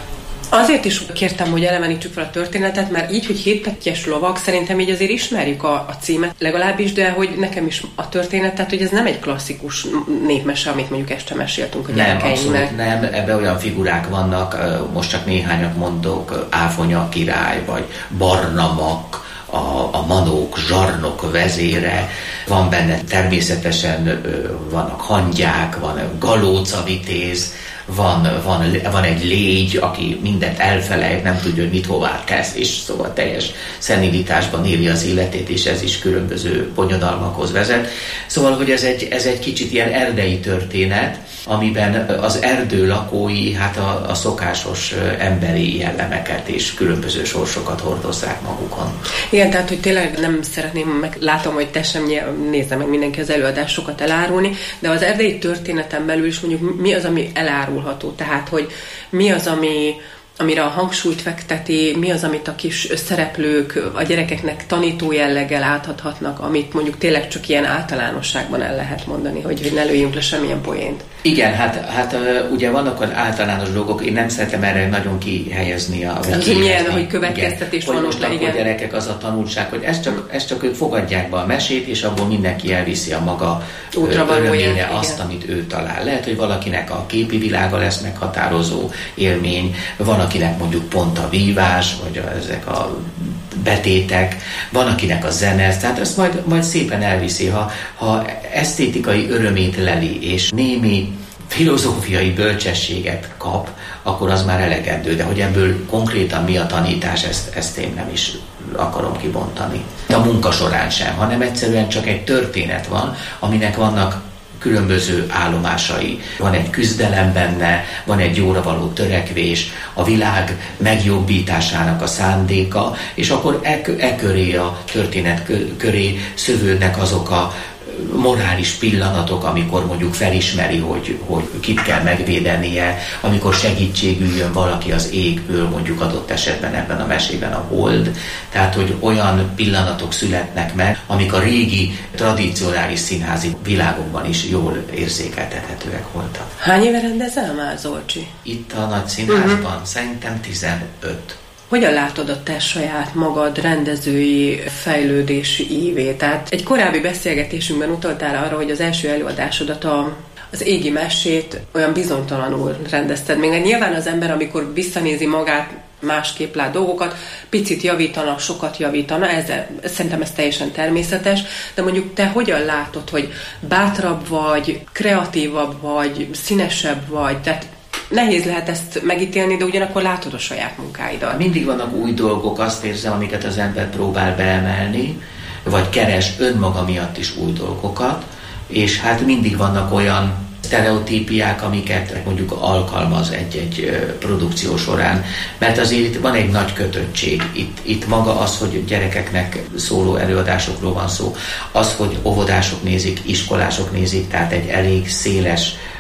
Azért is kértem, hogy elevenítsük fel a történetet, mert így, hogy hétpettyes lovag, szerintem így azért ismerjük a, a címet legalábbis, de hogy nekem is a történet, tehát hogy ez nem egy klasszikus népmese, amit mondjuk este meséltünk a gyerekeinknek. Nem, abszolút nem, ebben olyan figurák vannak, most csak néhányat mondok, Áfonya király, vagy Barnamak, a, a manók, zsarnok vezére, van benne természetesen, vannak hangyák, van galóca vitéz, Van, van, van egy légy, aki mindent elfelejt, nem tudja, hogy mit hová tesz, és szóval teljes szenilitásban éli az életét, és ez is különböző bonyodalmakhoz vezet. Szóval, hogy ez egy, ez egy kicsit ilyen erdei történet, amiben az erdő lakói hát a, a szokásos emberi jellemeket és különböző sorsokat hordozzák magukon. Igen, tehát, hogy tényleg nem szeretném, meg látom, hogy te sem nézze meg mindenki az előadásokat elárulni, de az erdei történeten belül is mondjuk mi az, ami elárulható, tehát, hogy mi az, ami amire a hangsúlyt fekteti, mi az, amit a kis szereplők a gyerekeknek tanító jelleggel átadhatnak, amit mondjuk tényleg csak ilyen általánosságban el lehet mondani, hogy, hogy ne lőjünk le semmilyen poént. Igen, hát, hát ugye vannak az általános dolgok, én nem szeretem erre nagyon kihelyezni. A, ki milyen, hogy következtetés van ott le, igen. A gyerekek az a tanulság, hogy ezt csak, ezt csak ők fogadják be a mesét, és abból mindenki elviszi a maga örömére azt, amit ő talál. Lehet, hogy valakinek a képi világa lesz meghatározó élmény, van akinek mondjuk pont a vívás, vagy a, ezek a betétek, van akinek a zene, tehát ezt majd, majd szépen elviszi, ha, ha esztétikai örömét leli, és némi filozófiai bölcsességet kap, akkor az már elegendő, de hogy ebből konkrétan mi a tanítás, ezt, ezt én nem is akarom kibontani. A munka során sem, hanem egyszerűen csak egy történet van, aminek vannak különböző állomásai. Van egy küzdelem benne, van egy jóra való törekvés, a világ megjobbításának a szándéka, és akkor e, e köré, a történet köré szövődnek azok a morális pillanatok, amikor mondjuk felismeri, hogy, hogy kit kell megvédenie, amikor segítségül jön valaki az égből, mondjuk adott esetben ebben a mesében a hold. Tehát, hogy olyan pillanatok születnek meg, amik a régi, tradicionális színházi világokban is jól érzékeltethetőek voltak. Hány éve rendezel már, Zolcsi? Itt a Nagy Színházban uh-huh. szerintem tizenöt. Hogyan látod a te saját magad rendezői fejlődési ívét? Tehát egy korábbi beszélgetésünkben utaltál arra, hogy az első előadásodat, a, az Égi mesét olyan bizonytalanul rendezted. Még nyilván az ember, amikor visszanézi magát, másképp lát dolgokat, picit javítana, sokat javítana, ez, szerintem ez teljesen természetes, de mondjuk te hogyan látod, hogy bátrabb vagy, kreatívabb vagy, színesebb vagy, tehát nehéz lehet ezt megítélni, de ugyanakkor látod a saját munkáidat. Mindig vannak új dolgok, azt érzem, amiket az ember próbál beemelni, vagy keres önmaga miatt is új dolgokat, és hát mindig vannak olyan sztereotípiák, amiket mondjuk alkalmaz egy-egy produkció során, mert azért itt van egy nagy kötöttség. Itt, itt maga az, hogy gyerekeknek szóló előadásokról van szó, az, hogy óvodások nézik, iskolások nézik, tehát egy elég széles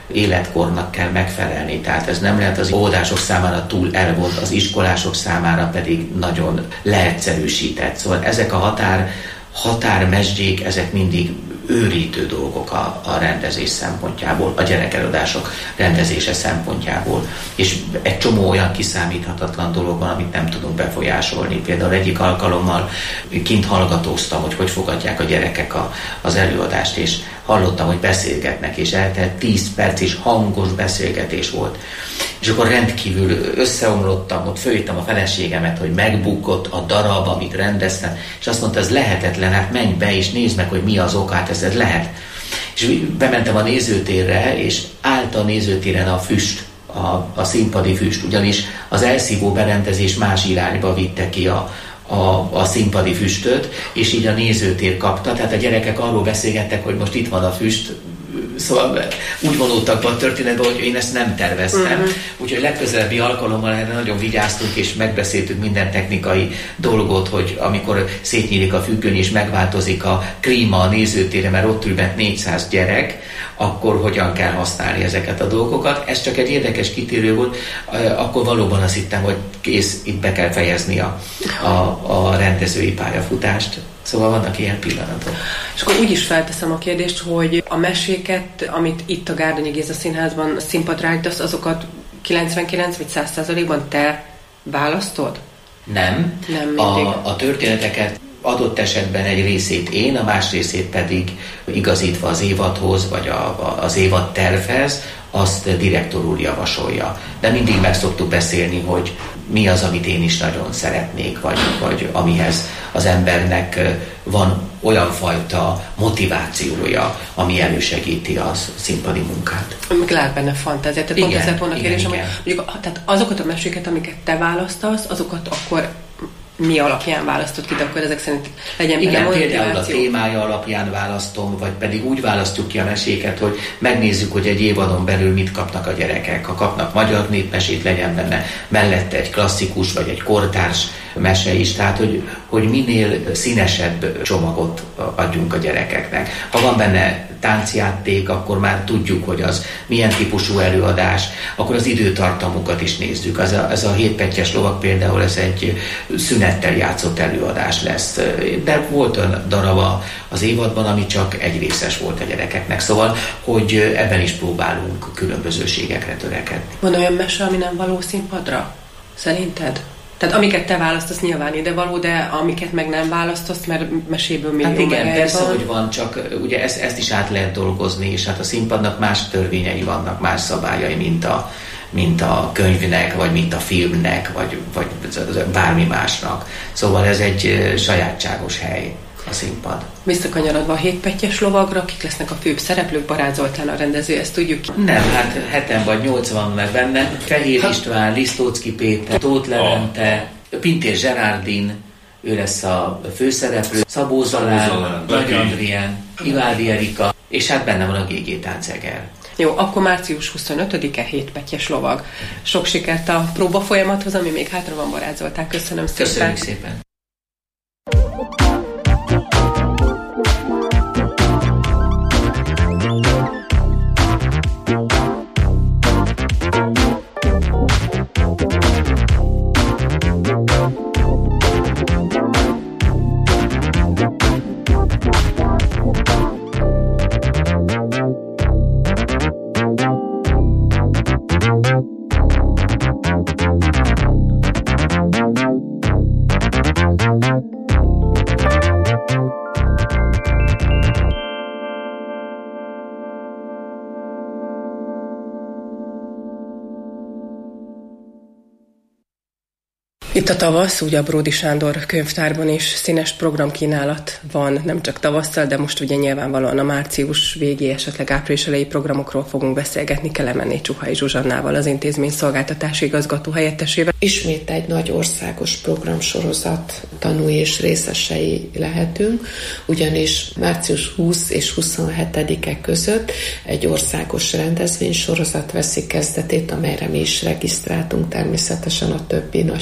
életkornak kell megfelelni. Tehát ez nem lehet az óvodások számára túl elvont, az iskolások számára pedig nagyon leegyszerűsített. Szóval ezek a határ, határmezsdjék, ezek mindig őrítő dolgok a, a rendezés szempontjából, a gyerekelőadások rendezése szempontjából. És egy csomó olyan kiszámíthatatlan dolog van, amit nem tudunk befolyásolni. Például egyik alkalommal kint hallgatóztam, hogy hogy fogadják a gyerekek a, az előadást, és hallottam, hogy beszélgetnek, és eltelt tíz perc is hangos beszélgetés volt. És akkor rendkívül összeomlottam, ott följöttem a feleségemet, hogy megbukott a darab, amit rendeztem, és azt mondta, ez lehetetlen, hát menj be, és nézd meg, hogy mi az okát, ez, ez lehet. És bementem a nézőtérre, és állt a nézőtéren a füst, a, a színpadi füst, ugyanis az elszívó berendezés más irányba vitte ki a, a, a színpadi füstöt, és így a nézőtér kapta, tehát a gyerekek arról beszélgettek, hogy most itt van a füst, szóval úgy vonultak be a történetbe, hogy én ezt nem terveztem. Uh-huh. Úgyhogy legközelebbi alkalommal erre nagyon vigyáztunk, és megbeszéltük minden technikai dolgot, hogy amikor szétnyílik a függöny, és megváltozik a klíma a nézőtére, mert ott ül bent négyszáz gyerek, akkor hogyan kell használni ezeket a dolgokat. Ez csak egy érdekes kitérő volt, akkor valóban azt hittem, hogy kész, itt be kell fejezni a, a, a rendezői pályafutást. Szóval vannak ilyen pillanatok. És akkor úgy is felteszem a kérdést, hogy a meséket, amit itt a Gárdonyi Géza Színházban színpadra állítasz, azokat kilencvenkilenc vagy száz százalékban te választod? Nem. Nem mindig. A, a történeteket adott esetben egy részét én, a más részét pedig igazítva az évadhoz, vagy a, a, az évad tervhez, azt direktor úr javasolja. De mindig meg szoktuk beszélni, hogy mi az, amit én is nagyon szeretnék, vagy, vagy amihez az embernek van olyan fajta motivációja, ami elősegíti a színpadi munkát. Amik lát benne fantáziát. Tehát pont ezért volna a kérdésem, hogy mondjuk, tehát azokat a meséket, amiket te választasz, azokat akkor mi alapján választod ki, de akkor ezek szerint legyen benne igen, motiváció. Például a témája alapján választom, vagy pedig úgy választjuk ki a meséket, hogy megnézzük, hogy egy évadon belül mit kapnak a gyerekek. Ha kapnak magyar népmesét, legyen benne mellette egy klasszikus, vagy egy kortárs mese is, tehát hogy, hogy minél színesebb csomagot adjunk a gyerekeknek. Ha van benne táncjáték, akkor már tudjuk, hogy az milyen típusú előadás, akkor az időtartamukat is nézzük. Ez a, ez a hétpettyes lovag például, ez egy szünettel játszott előadás lesz. De volt olyan darab az évadban, ami csak egy részes volt a gyerekeknek. Szóval, hogy ebben is próbálunk különbözőségekre törekedni. Van olyan mese, ami nem való színpadra? Szerinted? Tehát amiket te választasz, nyilván idevaló, de amiket meg nem választasz, mert meséből millió hát igen, persze, van. hogy van, csak ugye ezt, ezt is át lehet dolgozni, és hát a színpadnak más törvényei vannak, más szabályai, mint a, mint a könyvnek, vagy mint a filmnek, vagy, vagy bármi másnak. Szóval ez egy sajátságos hely, a színpad. Visszakanyarodva a hétpettyes lovagra, kik lesznek a főbb szereplők? Barát Zoltán a rendező, ezt tudjuk? Nem, hát heten vagy nyolcvan meg benne. Fehér ha. István, Lisztóczky Péter, Tóth Levente, Pintér Zserárdin, ő lesz a főszereplő, Szabó Zalán, Nagy Adrien, Ivádi Erika, és hát benne van a gé gé Tánceger. Jó, akkor március huszonötödike hétpettyes lovag. Sok sikert a próba folyamathoz, ami még hátra van, Barát Zoltán. Köszönöm szépen. Köszönjük szépen. Itt a tavasz, ugye a Bródi Sándor könyvtárban is színes programkínálat van, nem csak tavasszal, de most ugye nyilvánvalóan a március végé, esetleg április elejé programokról fogunk beszélgetni Kelemenné Csuhai Zsuzsannával, az intézmény szolgáltatási igazgató helyettesével. Ismét egy nagy országos programsorozat tanúi és részesei lehetünk, ugyanis március huszadika és huszonhetedike között egy országos rendezvénysorozat veszi kezdetét, amelyre mi is regisztráltunk természetesen a többi nagy könyv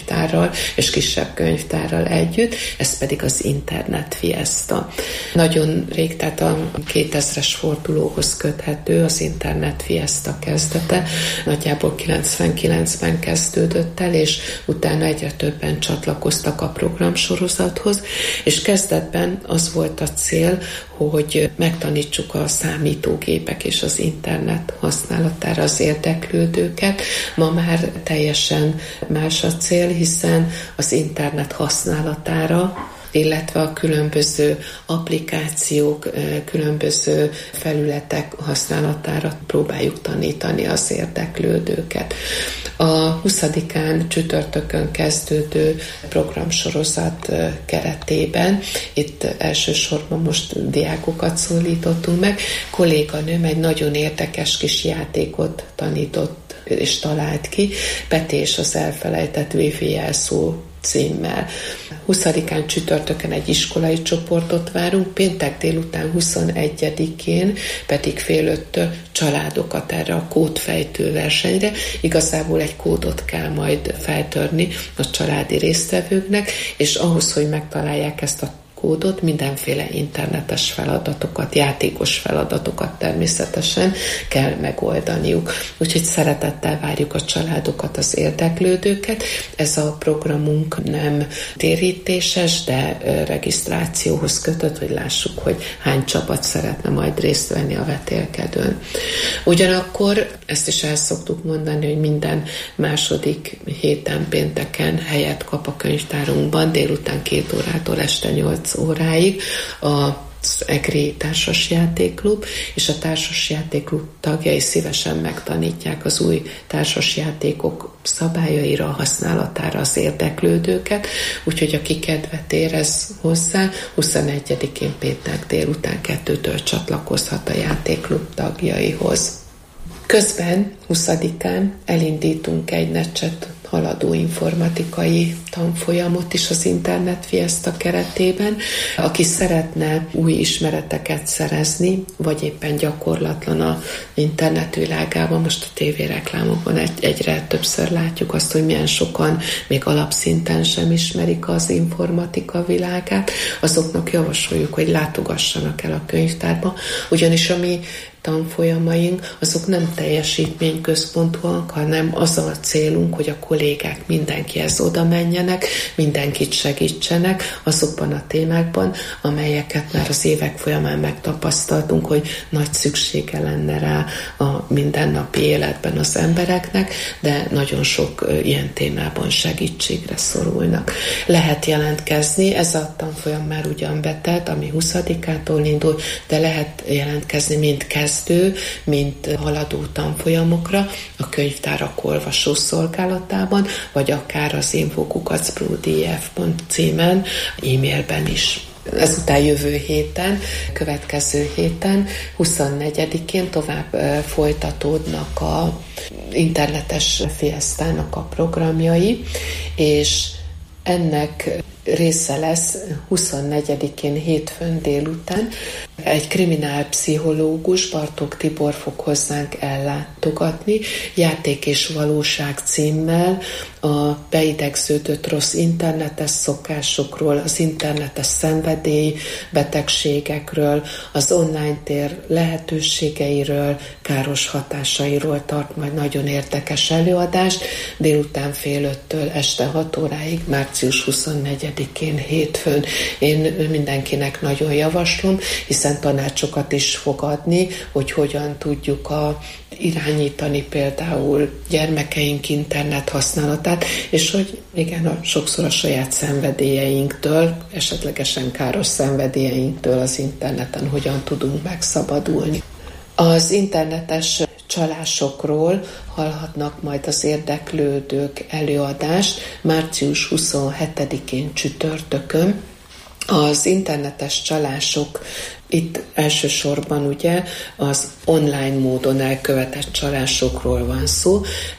könyvtárral és kisebb könyvtárral együtt, ez pedig az Internet Fiesta. Nagyon rég, tehát a kétezres fordulóhoz köthető az Internet Fiesta kezdete. Nagyjából kilencvenkilencben kezdődött el, és utána egyre többen csatlakoztak a programsorozathoz, és kezdetben az volt a cél, hogy megtanítsuk a számítógépek és az internet használatára az érdeklődőket. Ma már teljesen más a cél, hiszen az internet használatára, illetve a különböző applikációk, különböző felületek használatára próbáljuk tanítani az érdeklődőket. A huszadikán csütörtökön kezdődő programsorozat keretében, itt elsősorban most diákokat szólítottunk meg, kolléganőm egy nagyon érdekes kis játékot tanított és talált ki, Peti és az elfelejtett Wi-Fi jelszó címmel. huszadikán csütörtökön egy iskolai csoportot várunk, péntek délután huszonegyedikén pedig fél öttől családokat erre a kódfejtő versenyre. Igazából egy kódot kell majd feltörni a családi résztvevőknek, és ahhoz, hogy megtalálják ezt a kódot, mindenféle internetes feladatokat, játékos feladatokat természetesen kell megoldaniuk. Úgyhogy szeretettel várjuk a családokat, az érdeklődőket. Ez a programunk nem térítéses, de regisztrációhoz kötött, hogy lássuk, hogy hány csapat szeretne majd részt venni a vetélkedőn. Ugyanakkor ezt is el szoktuk mondani, hogy minden második héten pénteken helyet kap a könyvtárunkban, délután két órától este nyolc óráig az EGRI társasjátékklub, és a társasjátékklub tagjai szívesen megtanítják az új társasjátékok szabályaira, használatára az érdeklődőket, úgyhogy aki kedvet érez hozzá, huszonegyedikén péntek délután kettőtől csatlakozhat a játékklub tagjaihoz. Közben huszadikán elindítunk egy necset haladó informatikai tanfolyamot is az Internet Fiesta keretében. Aki szeretne új ismereteket szerezni, vagy éppen gyakorlatlan a internet világában, most a tévéreklámokban egy, egyre többször látjuk azt, hogy milyen sokan még alapszinten sem ismerik az informatika világát, azoknak javasoljuk, hogy látogassanak el a könyvtárba, ugyanis a mi tanfolyamaink, azok nem teljesítményközpontúak, hanem az a célunk, hogy a kollégák mindenkihez oda menjenek, mindenkit segítsenek azokban a témákban, amelyeket már az évek folyamán megtapasztaltunk, hogy nagy szüksége lenne rá a mindennapi életben az embereknek, de nagyon sok ilyen témában segítségre szorulnak. Lehet jelentkezni, ez a tanfolyam már ugyan betelt, ami huszadikától indul, de lehet jelentkezni mind kezd mint haladó tanfolyamokra a könyvtárak olvasó szolgálatában, vagy akár az infokukacbrudf pont címen, e-mailben is. Ezután jövő héten, következő héten, huszonnegyedikén tovább folytatódnak a internetes fiesztának a programjai, és ennek része lesz huszonnegyedikén hétfőn délután. Egy kriminálpszichológus, Bartók Tibor fog hozzánk ellátogatni, Játék és valóság címmel a beidegződött rossz internetes szokásokról, az internetes szenvedély betegségekről, az online tér lehetőségeiről, káros hatásairól tart majd nagyon érdekes előadást, délután fél öttől este hat óráig, március huszonnegyedikén hétfőn. Én mindenkinek nagyon javaslom, hiszen tanácsokat is fog adni, hogy hogyan tudjuk a irányítani például gyermekeink internet használatát, és hogy igen, a, sokszor a saját szenvedélyeinktől, esetlegesen káros szenvedélyeinktől az interneten hogyan tudunk megszabadulni. Az internetes csalásokról hallhatnak majd az érdeklődők előadást március huszonhetedikén csütörtökön. Az internetes csalások itt elsősorban ugye az online módon elkövetett csalásokról van szó.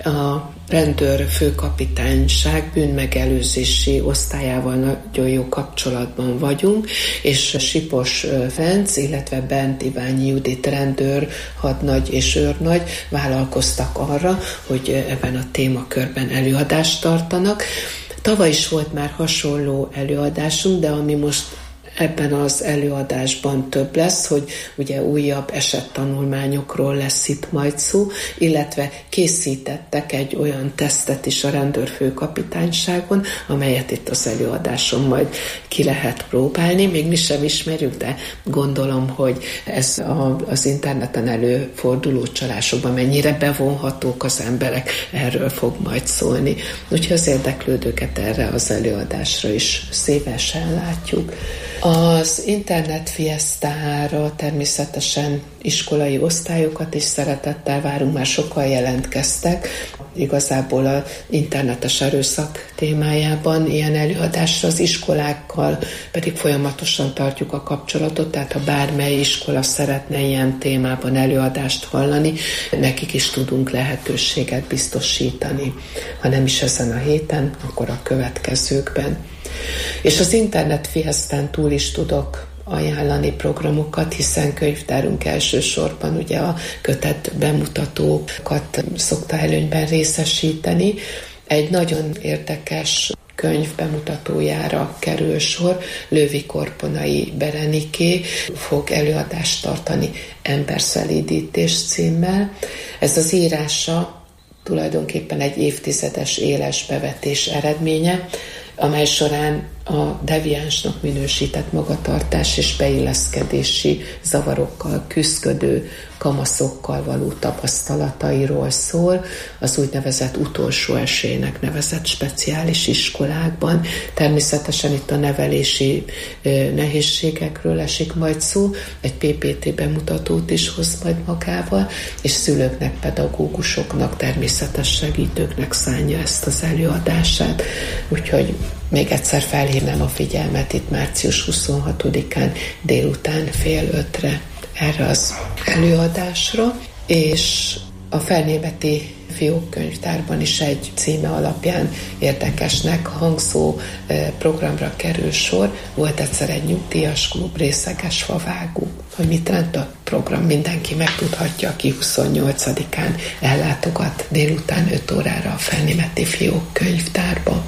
A rendőr főkapitányság bűnmegelőzési osztályával nagyon jó kapcsolatban vagyunk, és Sipos Ferenc, illetve Bent Iványi Judit rendőr, hadnagy és őrnagy vállalkoztak arra, hogy ebben a témakörben előadást tartanak. Tavaly is volt már hasonló előadásunk, de ami most ebben az előadásban több lesz, hogy ugye újabb esettanulmányokról lesz itt majd szó, illetve készítettek egy olyan tesztet is a rendőrfőkapitányságon, amelyet itt az előadáson majd ki lehet próbálni. Még mi sem ismerjük, de gondolom, hogy ez a, az interneten előforduló csalásokban mennyire bevonhatók az emberek, erről fog majd szólni. Úgyhogy az érdeklődőket erre az előadásra is szívesen látjuk. Az internet fiesztára természetesen iskolai osztályokat is szeretettel várunk, már sokan jelentkeztek. Igazából az internetes erőszak témájában ilyen előadásra, az iskolákkal pedig folyamatosan tartjuk a kapcsolatot, tehát ha bármely iskola szeretne ilyen témában előadást hallani, nekik is tudunk lehetőséget biztosítani. Ha nem is ezen a héten, akkor a következőkben. És az internet fiesztán túl is tudok ajánlani programokat, hiszen könyvtárunk elsősorban ugye a kötet bemutatókat szokta előnyben részesíteni. Egy nagyon érdekes könyv bemutatójára kerül sor, Lővi Korponai Bereniké fog előadást tartani Emberszelídítés címmel. Ez az írása tulajdonképpen egy évtizedes éles bevetés eredménye, amely során a deviánsnak minősített magatartás és beilleszkedési zavarokkal küszködő kamaszokkal való tapasztalatairól szól, az úgynevezett utolsó esélynek nevezett speciális iskolákban. Természetesen itt a nevelési nehézségekről esik majd szó, egy pé pé té bemutatót is hoz majd magával, és szülőknek, pedagógusoknak, természetes segítőknek szánja ezt az előadását. Úgyhogy még egyszer felhívnám a figyelmet itt március huszonhatodikán délután fél ötre erre az előadásra, és a Felnémeti Fiókkönyvtárban is egy címe alapján érdekesnek hangzó programra kerül sor. Volt egyszer egy nyugdíjas klub, Részeges favágó. Hogy mit jelent a program, mindenki megtudhatja, aki huszonnyolcadikán ellátogat délután öt órára a Felnémeti Fiókkönyvtárba.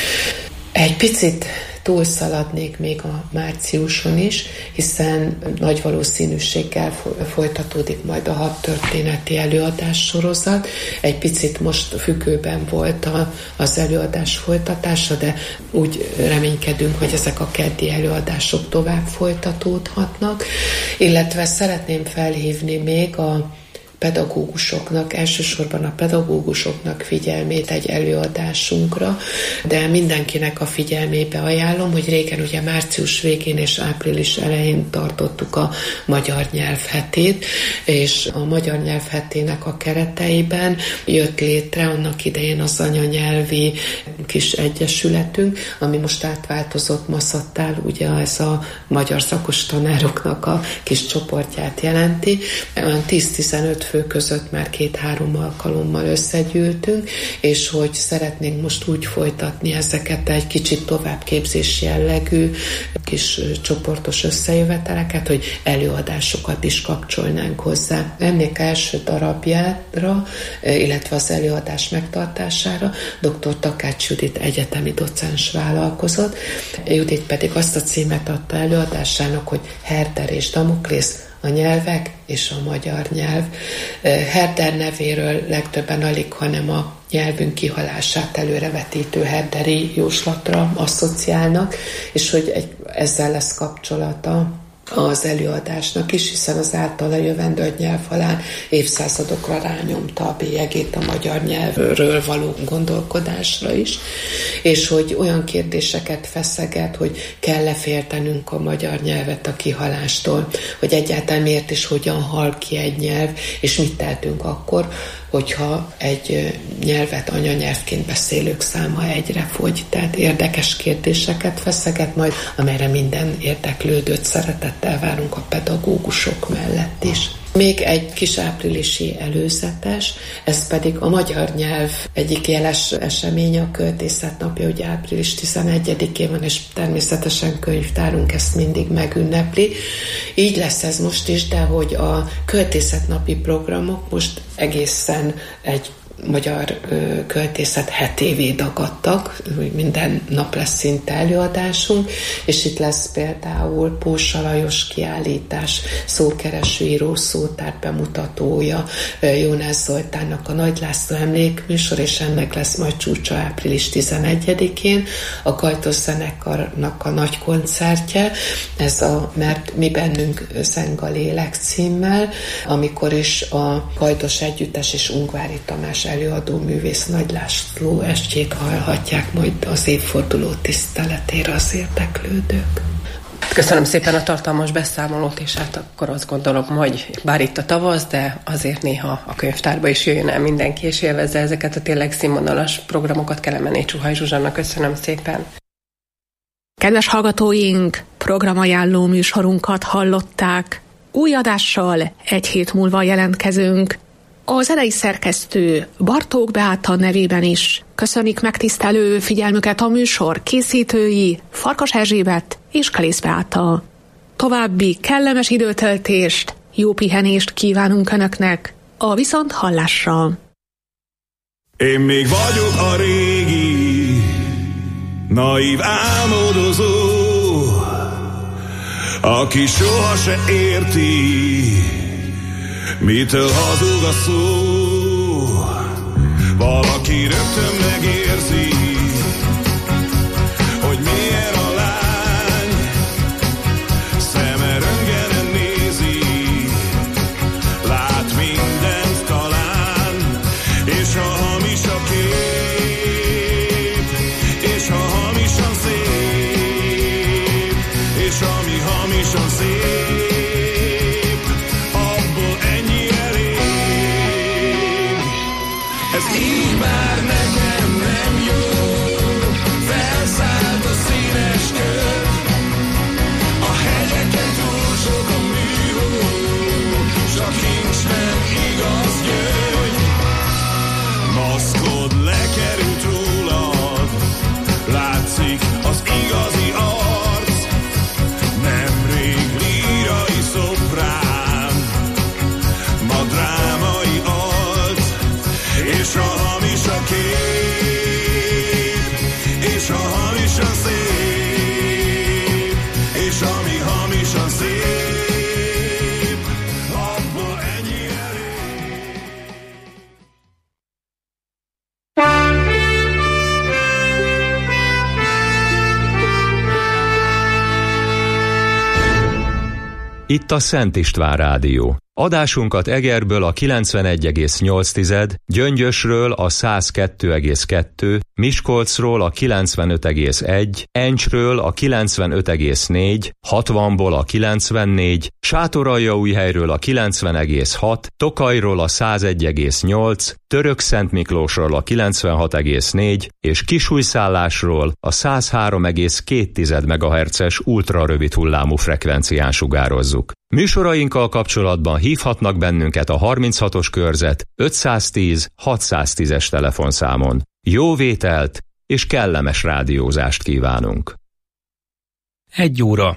Egy picit túlszaladnék még a márciuson is, hiszen nagy valószínűséggel folytatódik majd a hat történeti előadás sorozat. Egy picit most függőben volt a, az előadás folytatása, de úgy reménykedünk, hogy ezek a keddi előadások tovább folytatódhatnak, illetve szeretném felhívni még a pedagógusoknak, elsősorban a pedagógusoknak figyelmét egy előadásunkra, de mindenkinek a figyelmébe ajánlom, hogy régen ugye március végén és április elején tartottuk a magyar nyelvhetét, és a magyar nyelvhetének a kereteiben jött létre annak idején az anyanyelvi kis egyesületünk, ami most átváltozott Maszattál, ugye ez a magyar szakos tanároknak a kis csoportját jelenti. tíz-tizenöt fő között már két-három alkalommal összegyűltünk, és hogy szeretnénk most úgy folytatni ezeket egy kicsit továbbképzés jellegű kis csoportos összejöveteleket, hogy előadásokat is kapcsolnánk hozzá. Ennek első darabjára, illetve az előadás megtartására dr. Takács Judit egyetemi docens vállalkozott. Judit pedig azt a címet adta előadásának, hogy Herder és Damoklész, a nyelvek és a magyar nyelv. Herder nevéről legtöbben alig, hanem a nyelvünk kihalását előrevetítő herderi jóslatra asszociálnak, és hogy egy, ezzel lesz kapcsolata az előadásnak is, hiszen az általa jövendő nyelvhalál évszázadokra rányomta a bélyegét a magyar nyelvről való gondolkodásra is, és hogy olyan kérdéseket feszeget, hogy kell-e féltenünk a magyar nyelvet a kihalástól, hogy egyáltalán miért és hogyan hal ki egy nyelv, és mit tehetünk akkor, hogyha egy nyelvet anyanyelvként beszélők száma egyre fogy. Tehát érdekes kérdéseket feszeget majd, amelyre minden érdeklődőt szeretettel várunk a pedagógusok mellett is. Még egy kis áprilisi előzetes, ez pedig a magyar nyelv egyik jeles eseménye, a Költészet napja, ugye április tizenegyedikén van, és természetesen könyvtárunk ezt mindig megünnepli. Így lesz ez most is, de hogy a Költészet napi programok most egészen egy magyar költészet hetévé dagadtak, hogy minden nap lesz szinte előadásunk, és itt lesz például Pósa Lajos kiállítás, szókeresőíró szótár bemutatója, Jónász Zoltánnak a Nagy László emlékműsor, és ennek lesz majd csúcsa április tizenegyedikén, a Kajtos zenekarnak a nagy koncertje, ez a Mert mi bennünk zeng a lélek címmel, amikor is a Kajtos Együttes és Ungvári Tamás előadó művész Nagy László estjét hallhatják majd az évforduló tiszteletére az érdeklődők. Köszönöm szépen a tartalmas beszámolót, és hát akkor azt gondolom, hogy bár itt a tavasz, de azért néha a könyvtárba is jöjjön el mindenki, és élvezze ezeket a tényleg színvonalas programokat. Kelemené Csuhaj Zsuzsanna, köszönöm szépen. Kedves hallgatóink, programajánló műsorunkat hallották. Új adással egy hét múlva jelentkezünk. A zenei szerkesztő Bartók Beáta nevében is köszönik megtisztelő figyelmüket a műsor készítői Farkas Erzsébet és Kalész Beáta. További kellemes időtöltést, jó pihenést kívánunk Önöknek a viszont hallásra. Én még vagyok a régi, naív álmodozó, aki soha se érti, mitől hazug a szó. Valaki rögtön megérzi, hogy milyen a lány, szeme röntgenen nézi, lát mindent talán, és ha hamis a kép, és ha hamisan szép, és ami hamisan szép, így már nekem nem jó, felszállt a színes kör, a hegyeken túl sok a műhó, s a kincs nem igaz gyöngy. Maszkod lekerült rólad, látszik az igazi arc, nemrég lírai szoprán, ma drámai arc, és a hamis a kép, és a hamis a szép, és ami hamisan szép, abból ennyi elég. Itt a Szent István Rádió. Adásunkat Egerből a kilencvenegy egész nyolc, Gyöngyösről a száz kettő egész kettő, Miskolcról a kilencvenöt egész egy, Encsről a kilencvenöt egész négy, hatvanból a kilencvennégy, Sátoraljaújhelyről a kilencven egész hat, Tokajról a száz egy egész nyolc, Törökszentmiklósról a kilencvenhat egész négy és Kisújszállásról a száz három egész két megahertzes ultrarövid hullámú frekvencián sugározzuk. Műsorainkkal kapcsolatban hívhatnak bennünket a harminchatos körzet ötszáztíz hatszáztízes telefonszámon. Jó vételt és kellemes rádiózást kívánunk! Egy óra